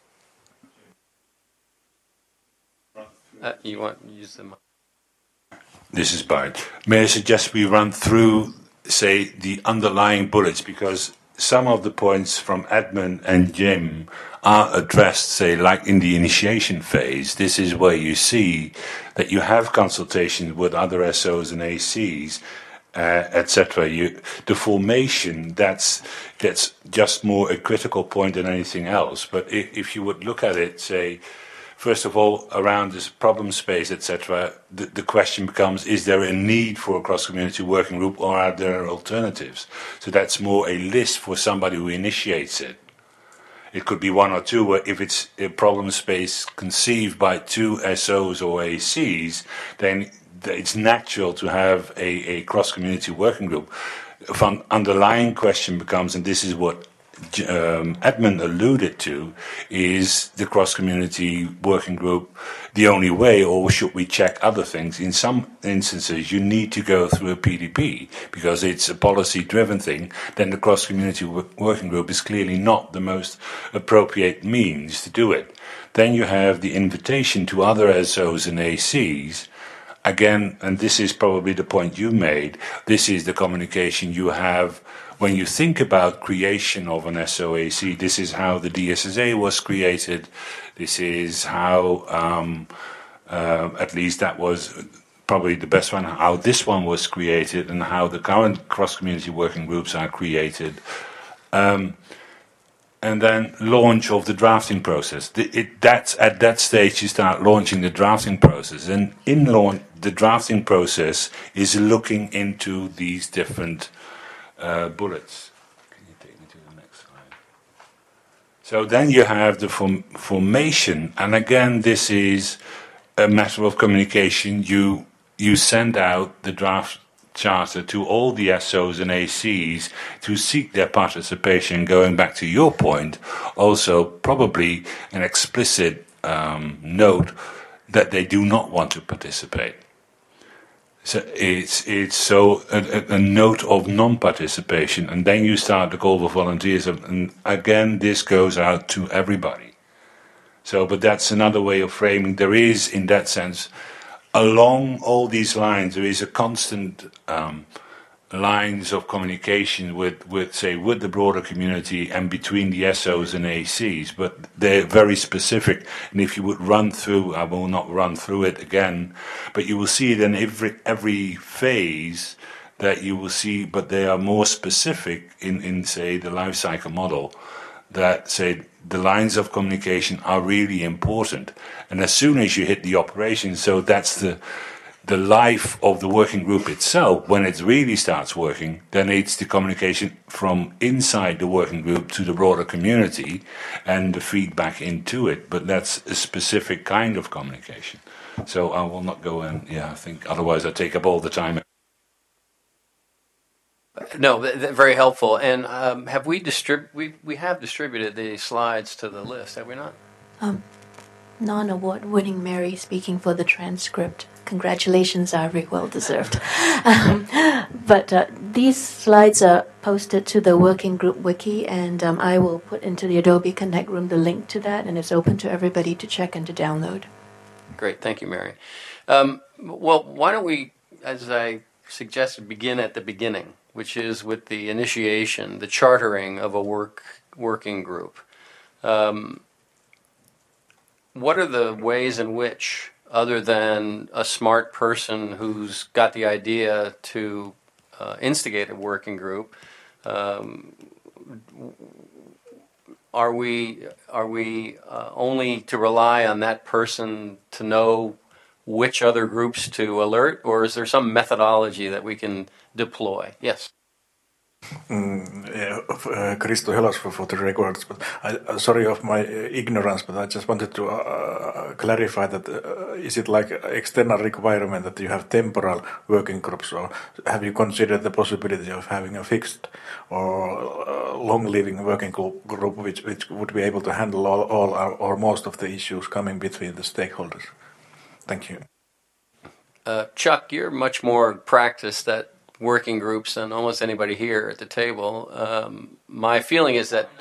Uh, you want to use the mic? This is Bart. May I suggest we run through, say, the underlying bullets, because some of the points from Edmund and Jim are addressed, say, like in the initiation phase. This is where you see that you have consultations with other S Os and A Cs, uh, et cetera. You, the formation, that's that's just more a critical point than anything else. But if, if you would look at it, say, first of all, around this problem space, et cetera, the, the question becomes, is there a need for a cross-community working group, or are there alternatives? So that's more a list for somebody who initiates it. It could be one or two, where if it's a problem space conceived by two S Os or A Cs, then it's natural to have a, a cross-community working group. An underlying question becomes, and this is what Um, Edmund alluded to, is the cross-community working group the only way, or should we check other things? In some instances, you need to go through a P D P because it's a policy-driven thing. Then the cross-community working group is clearly not the most appropriate means to do it. Then you have the invitation to other S Os and A Cs. Again, and this is probably the point you made, this is the communication you have when you think about creation of an S O A C. This is how the D S S A was created. This is how, um, uh, at least that was probably the best one, how this one was created and how the current cross-community working groups are created. Um, and then launch of the drafting process. The, it, that's at that stage you start launching the drafting process. And in launch, the drafting process is looking into these different Uh, bullets. Can you take me to the next slide? So then you have the form formation, and again, this is a matter of communication. You you send out the draft charter to all the S Os and A Cs to seek their participation. Going back to your point, also probably an explicit um, note that they do not want to participate. So it's it's so a, a note of non-participation, and then you start the call for volunteers, and again this goes out to everybody. So, but that's another way of framing. There is, in that sense, along all these lines, there is a constant um, lines of communication with, with, say, with the broader community and between the S Os and A Cs, but they're very specific. And if you would run through, I will not run through it again, but you will see it in every every phase that you will see, but they are more specific in, in say, the life cycle model, that, say, the lines of communication are really important. And as soon as you hit the operation, so that's the the life of the working group itself, when it really starts working, then it's the communication from inside the working group to the broader community and the feedback into it. But that's a specific kind of communication. So I will not go in, yeah, I think otherwise I take up all the time. No, th- th- very helpful. And um, have we distrib- we we have distributed the slides to the list, have we not? Um, non-award-winning Mary speaking for the transcript. Congratulations are very well deserved. Um, but uh, these slides are posted to the working group wiki, and um, I will put into the Adobe Connect room the link to that, and it's open to everybody to check and to download. Great, thank you, Mary. Um, well, why don't we, as I suggested, begin at the beginning, which is with the initiation, the chartering of a work working group. Um, what are the ways in which, other than a smart person who's got the idea to uh, instigate a working group, um, are we are we uh, only to rely on that person to know which other groups to alert, or is there some methodology that we can deploy? Yes. Mm, yeah, uh, Christo Helas for, for the records, but I, uh, sorry of my uh, ignorance, but I just wanted to uh, clarify that uh, is it like external requirement that you have temporal working groups, or have you considered the possibility of having a fixed or uh, long-living working group which, which would be able to handle all, all or, or most of the issues coming between the stakeholders? Thank you. Uh, Chuck, you're much more practiced at working groups than almost anybody here at the table. Um, my feeling is that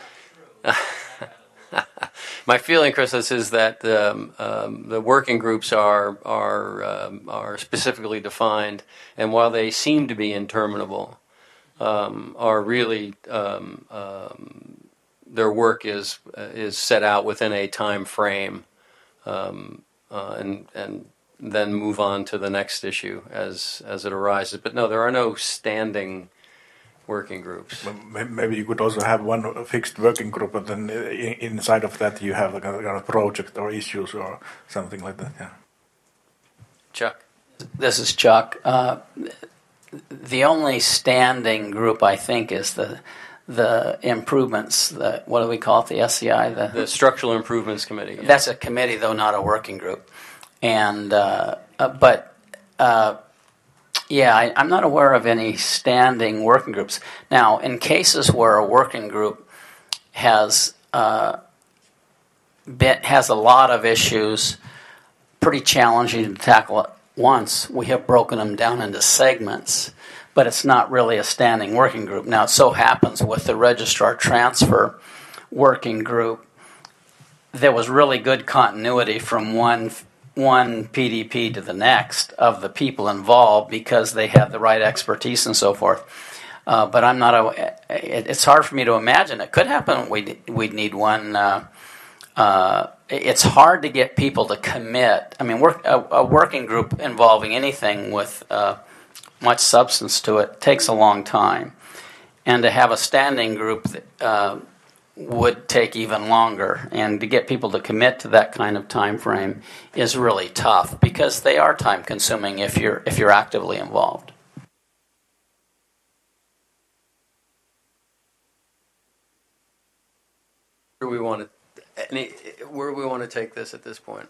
my feeling, Chris, is that um, um, the working groups are are um, are specifically defined, and while they seem to be interminable, um, are really um, um, their work is uh, is set out within a time frame, um, uh, and and. then move on to the next issue as as it arises. But no, there are no standing working groups. Maybe you could also have one fixed working group, and then inside of that you have like a, a project or issues or something like that. Yeah. Chuck. This is Chuck. Uh, the only standing group I think is the the improvements. The, what do we call it? The S C I. The, the Structural Improvements Committee. Yeah. That's a committee, though not a working group. And uh, uh, but uh, yeah, I, I'm not aware of any standing working groups. Now, in cases where a working group has uh, been, has a lot of issues, pretty challenging to tackle at once, we have broken them down into segments. But it's not really a standing working group. Now, it so happens with the registrar transfer working group, there was really good continuity from one. one P D P to the next of the people involved because they have the right expertise and so forth. Uh, but I'm not a. It, it's hard for me to imagine. It could happen. We we'd need one. Uh, uh, it's hard to get people to commit. I mean, work, a, a working group involving anything with uh, much substance to it takes a long time, and to have a standing group that, uh, would take even longer, and to get people to commit to that kind of time frame is really tough because they are time consuming if you're if you're actively involved. Where do we want to any, where do we want to take this at this point?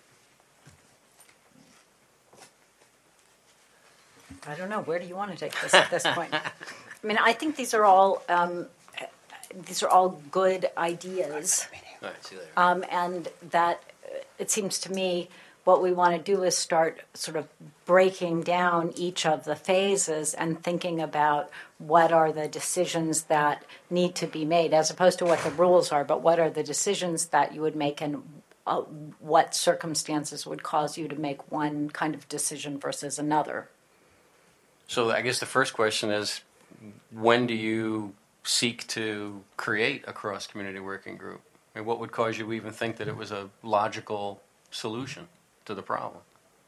I don't know. Where do you want to take this at this point? I mean, I think these are all um, these are all good ideas, All right, see you later. um, and that uh, it seems to me what we want to do is start sort of breaking down each of the phases and thinking about what are the decisions that need to be made, as opposed to what the rules are, but what are the decisions that you would make and uh, what circumstances would cause you to make one kind of decision versus another. So I guess the first question is, when do you seek to create a cross-community working group? And what would cause you to even think that it was a logical solution to the problem?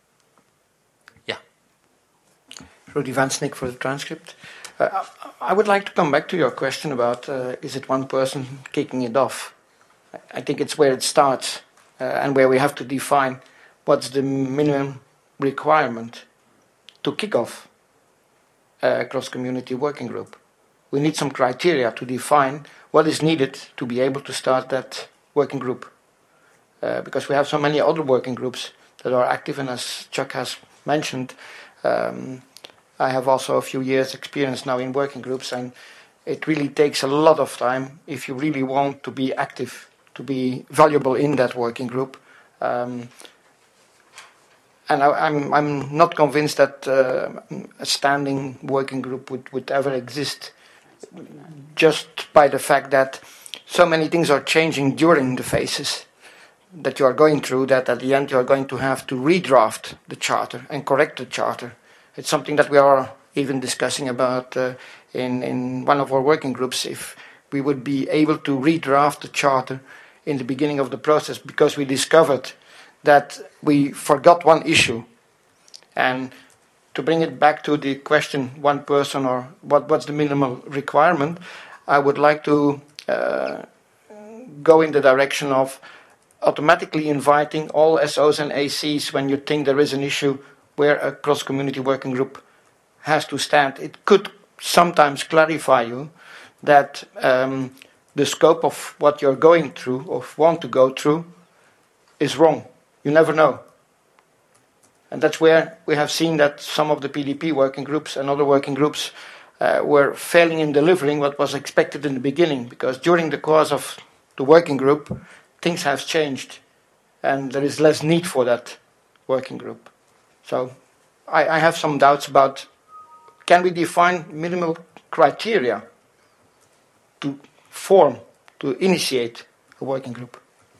Yeah. Rudy Vansnik for the transcript. Uh, I would like to come back to your question about uh, is it one person kicking it off? I think it's where it starts uh, and where we have to define what's the minimum requirement to kick off a cross-community working group. We need some criteria to define what is needed to be able to start that working group. Uh, because we have so many other working groups that are active, and as Chuck has mentioned, um, I have also a few years experience now in working groups, and it really takes a lot of time if you really want to be active, to be valuable in that working group. Um, and I, I'm I'm not convinced that uh, a standing working group would, would ever exist, just by the fact that so many things are changing during the phases that you are going through, that at the end you are going to have to redraft the charter and correct the charter. It's something that we are even discussing about uh, in, in one of our working groups, if we would be able to redraft the charter in the beginning of the process, because we discovered that we forgot one issue. And to bring it back to the question, one person or what, what's the minimal requirement, I would like to uh, go in the direction of automatically inviting all S Os and A Cs when you think there is an issue where a cross-community working group has to stand. It could sometimes clarify you that um, the scope of what you're going through or want to go through is wrong. You never know. And that's where we have seen that some of the P D P working groups and other working groups uh, were failing in delivering what was expected in the beginning, because during the course of the working group, things have changed and there is less need for that working group. So I, I have some doubts about, can we define minimal criteria to form, to initiate a working group?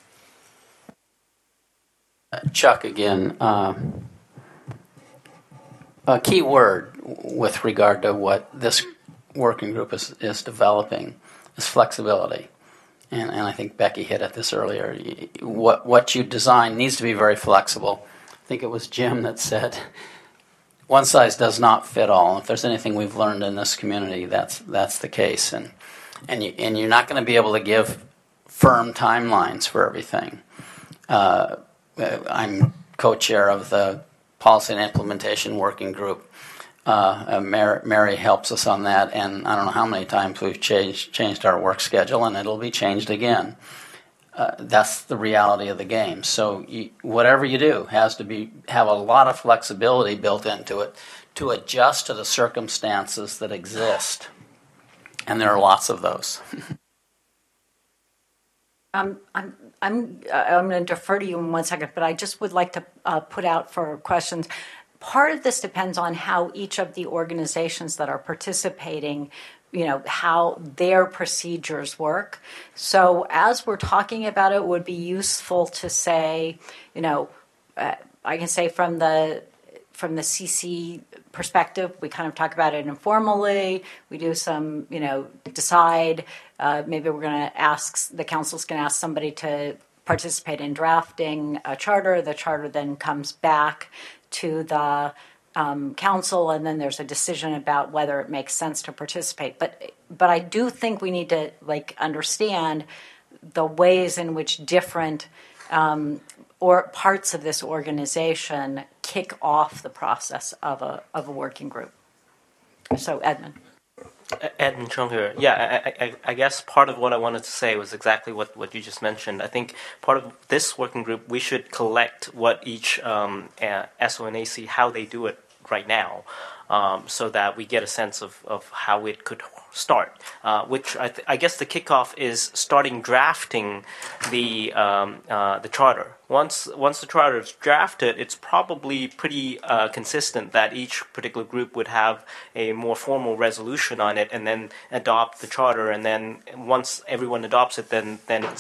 Uh, Chuck, again, uh, a key word with regard to what this working group is, is developing is flexibility. And, and I think Becky hit at this earlier. What, what you design needs to be very flexible. I think it was Jim that said, one size does not fit all. If there's anything we've learned in this community, that's that's the case. And and you and you're not going to be able to give firm timelines for everything. Uh, I'm co-chair of the Policy and Implementation Working Group. Uh, uh, Mary, Mary helps us on that, and I don't know how many times we've changed changed our work schedule, and it'll be changed again. Uh, that's the reality of the game. So you, whatever you do has to be have a lot of flexibility built into it to adjust to the circumstances that exist, and there are lots of those. um, I'm I'm uh, I'm going to defer to you in one second, but I just would like to uh, put out for questions. Part of this depends on how each of the organizations that are participating, you know, how their procedures work. So as we're talking about it, it would be useful to say, you know, uh, I can say from the from the C C perspective, we kind of talk about it informally. We do some, you know, decide. Uh, maybe we're going to ask, the council's going to ask somebody to participate in drafting a charter. The charter then comes back to the um, council, and then there's a decision about whether it makes sense to participate. But but I do think we need to like understand the ways in which different um, or parts of this organization kick off the process of a of a working group. So Edmund. Edmund Chung here. Yeah, I, I, I guess part of what I wanted to say was exactly what, what you just mentioned. I think part of this working group, we should collect what each um, uh, S O and A C, how they do it right now, um, so that we get a sense of, of how it could start. Uh, which I, th- I guess the kickoff is starting drafting the um, uh, the charter. Once once the charter is drafted, it's probably pretty uh, consistent that each particular group would have a more formal resolution on it, and then adopt the charter. And then once everyone adopts it, then then it's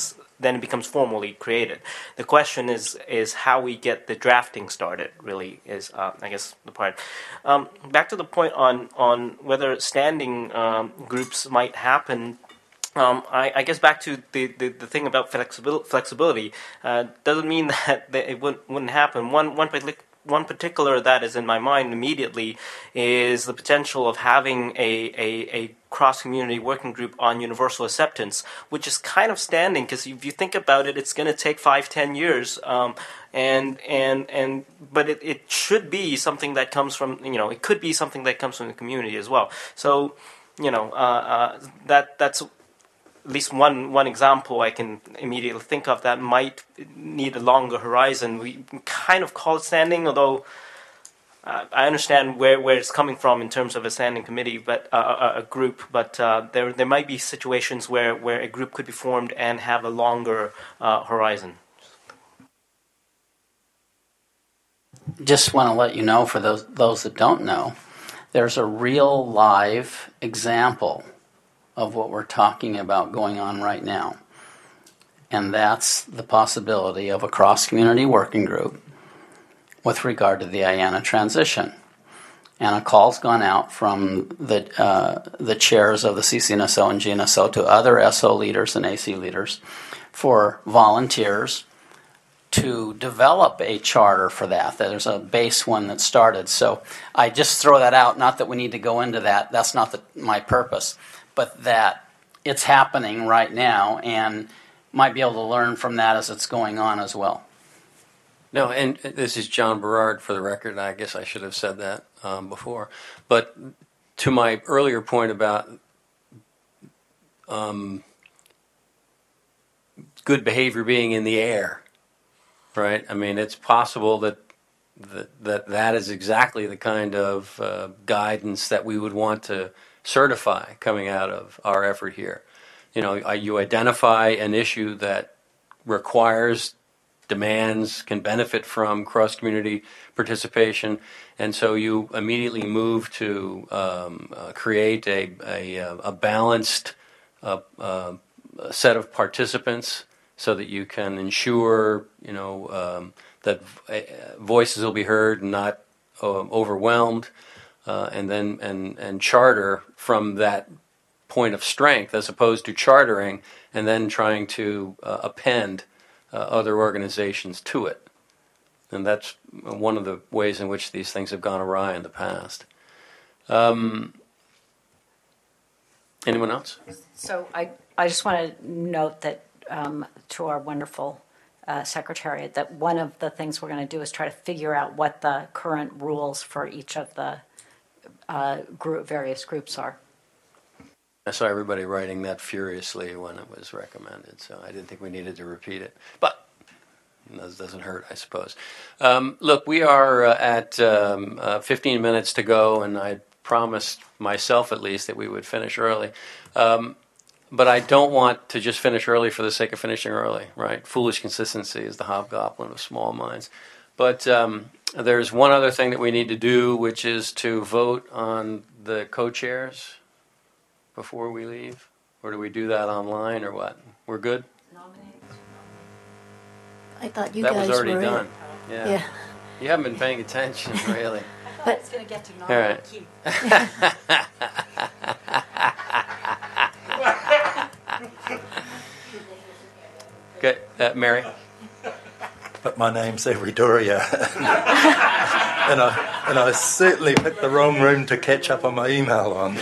then it becomes formally created. The question is is how we get the drafting started. Really, is uh, I guess the part. Um, back to the point on on whether standing um, groups might happen. Um, I, I guess back to the, the, the thing about flexibility. Flexibility uh, doesn't mean that, that it wouldn't, wouldn't happen. One one particular one particular that is in my mind immediately is the potential of having a a, a cross community working group on universal acceptance, which is kind of standing because if you think about it, it's going to take five ten years. Um, and and and but it, it should be something that comes from you know it could be something that comes from the community as well. So you know uh, uh, that that's. At least one, one example I can immediately think of that might need a longer horizon. We kind of call it standing, although uh, I understand where, where it's coming from in terms of a standing committee, but uh, a, a group. But uh, there there might be situations where, where a group could be formed and have a longer uh, horizon. Just want to let you know, for those those that don't know, there's a real live example of what we're talking about going on right now. And that's the possibility of a cross-community working group with regard to the I A N A transition. And a call's gone out from the uh, the chairs of the C C N S O and G N S O to other S O leaders and A C leaders for volunteers to develop a charter for that. There's a base one that started. So I just throw that out, not that we need to go into that. That's not the, my purpose. But that it's happening right now and might be able to learn from that as it's going on as well. No, and this is John Berard for the record. I guess I should have said that um, before. But to my earlier point about um, good behavior being in the air, right? I mean, it's possible that that that, that is exactly the kind of uh, guidance that we would want to certify coming out of our effort here. You know, you identify an issue that requires, demands, can benefit from cross-community participation, and so you immediately move to um, uh, create a, a, a balanced uh, uh, set of participants so that you can ensure, you know, um, that voices will be heard and not uh, overwhelmed. Uh, and then and, and charter from that point of strength, as opposed to chartering and then trying to uh, append uh, other organizations to it. And that's one of the ways in which these things have gone awry in the past. Um, anyone else? So I, I just want to note that um, to our wonderful uh, secretariat that one of the things we're going to do is try to figure out what the current rules for each of the Uh, group, various groups are. I saw everybody writing that furiously when it was recommended, so I didn't think we needed to repeat it. But it doesn't hurt, I suppose. Um, look, we are uh, at um, uh, fifteen minutes to go, and I promised myself at least that we would finish early. Um, but I don't want to just finish early for the sake of finishing early, right? Foolish consistency is the hobgoblin of small minds. But um, there's one other thing that we need to do, which is to vote on the co-chairs before we leave. Or do we do that online or what? We're good? I thought you that guys was already were done. In. Yeah. yeah. You haven't been paying attention, really. But it's going to get to All right. Okay, uh, Mary. But my name's Avery Doria, and I and I certainly picked the wrong room to catch up on my email on.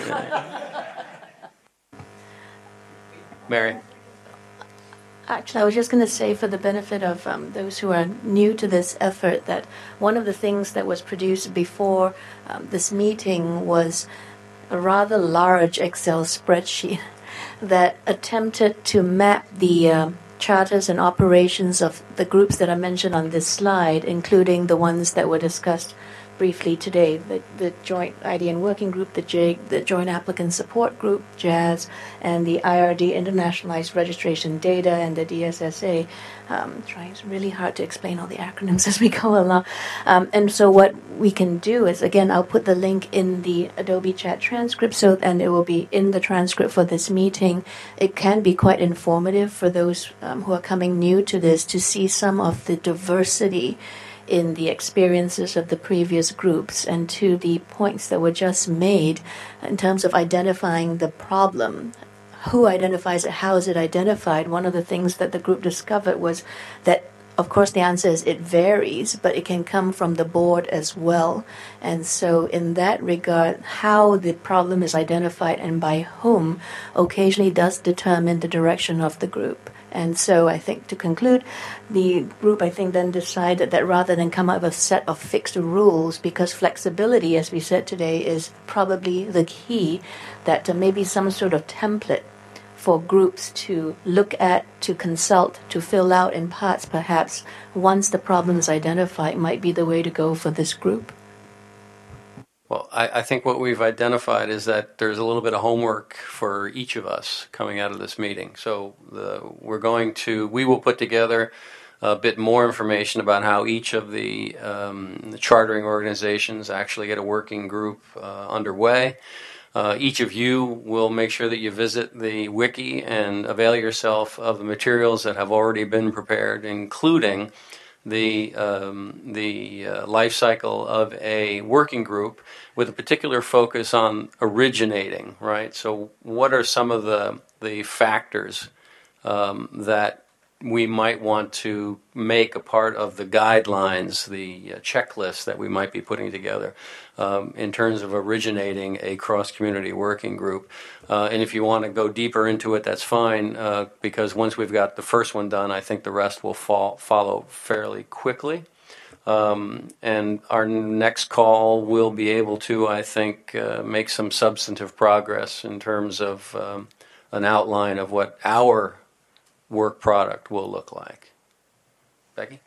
Mary. Actually, I was just going to say, for the benefit of um, those who are new to this effort, that one of the things that was produced before um, this meeting was a rather large Excel spreadsheet that attempted to map the uh, charters and operations of the groups that are mentioned on this slide, including the ones that were discussed briefly today, the, the Joint I D N Working Group, the J, the Joint Applicant Support Group, JAZZ, and the I R D, Internationalized Registration Data, and the D S S A. Um, trying really hard to explain all the acronyms as we go along. Um, and so what we can do is, again, I'll put the link in the Adobe Chat transcript, so and it will be in the transcript for this meeting. It can be quite informative for those um, who are coming new to this to see some of the diversity in the experiences of the previous groups, and to the points that were just made in terms of identifying the problem. Who identifies it? How is it identified? One of the things that the group discovered was that, of course, the answer is it varies, but it can come from the board as well. And so in that regard, how the problem is identified and by whom occasionally does determine the direction of the group. And so I think, to conclude, the group, I think, then decided that rather than come up with a set of fixed rules, because flexibility, as we said today, is probably the key, that uh, maybe some sort of template for groups to look at, to consult, to fill out in parts, perhaps, once the problem is identified, might be the way to go for this group. Well, I, I think what we've identified is that there's a little bit of homework for each of us coming out of this meeting. So the, we're going to, we will put together a bit more information about how each of the, um, the chartering organizations actually get a working group uh, underway. Uh, each of you will make sure that you visit the wiki and avail yourself of the materials that have already been prepared, including the um, the uh, life cycle of a working group with a particular focus on originating, right? So what are some of the, the factors um, that we might want to make a part of the guidelines, the uh, checklist that we might be putting together um, in terms of originating a cross-community working group. Uh, and if you want to go deeper into it, that's fine, uh, because once we've got the first one done, I think the rest will fall, follow fairly quickly. Um, and our next call will be able to, I think, uh, make some substantive progress in terms of um, an outline of what our work product will look like. Becky?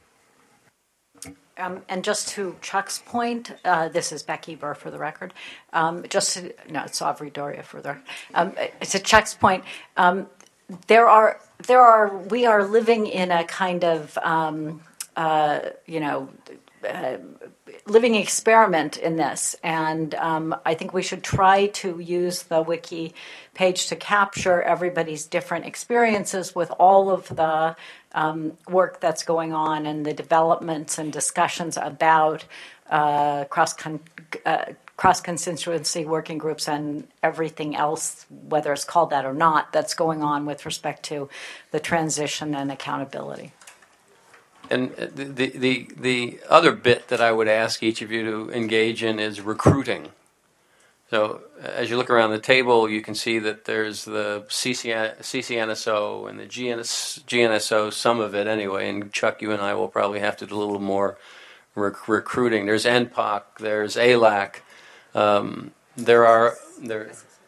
Um, and just to Chuck's point, uh, this is Becky Burr for the record. Um, just to, no, it's Aubrey Doria for the. Um, to Chuck's point, um, there are there are we are living in a kind of um, uh, you know. Uh, living experiment in this, and um, I think we should try to use the wiki page to capture everybody's different experiences with all of the um, work that's going on and the developments and discussions about uh, cross uh, cross constituency working groups and everything else, whether it's called that or not, that's going on with respect to the transition and accountability. And the, the the other bit that I would ask each of you to engage in is recruiting. So as you look around the table, you can see that there's the C C N S O and the G N S O, some of it anyway, and Chuck, you and I will probably have to do a little more rec- recruiting. There's N P O C, there's A L A C, um, there are, there,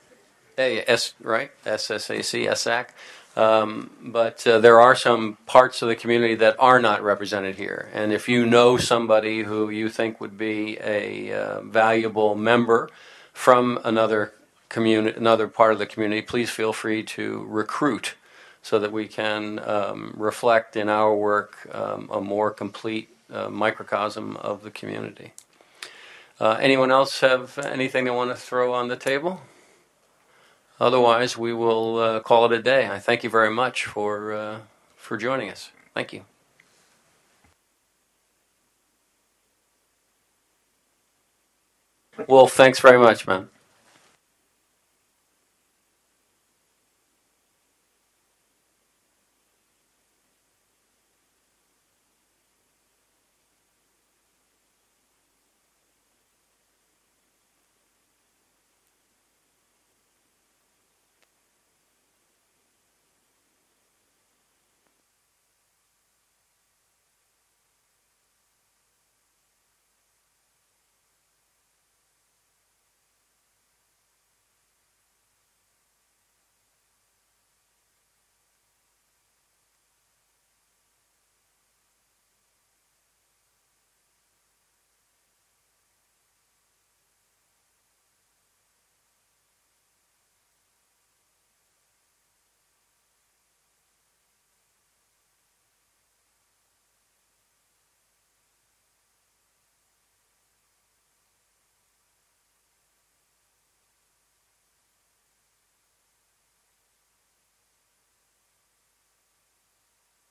S, right, S S A C, S A C. Um, but uh, there are some parts of the community that are not represented here. And if you know somebody who you think would be a uh, valuable member from another community, another part of the community, please feel free to recruit so that we can um, reflect in our work um, a more complete uh, microcosm of the community. Uh, anyone else have anything they want to throw on the table? Otherwise, we will uh, call it a day. I thank you very much for uh, for joining us. Thank you. Wolf, thanks very much, man.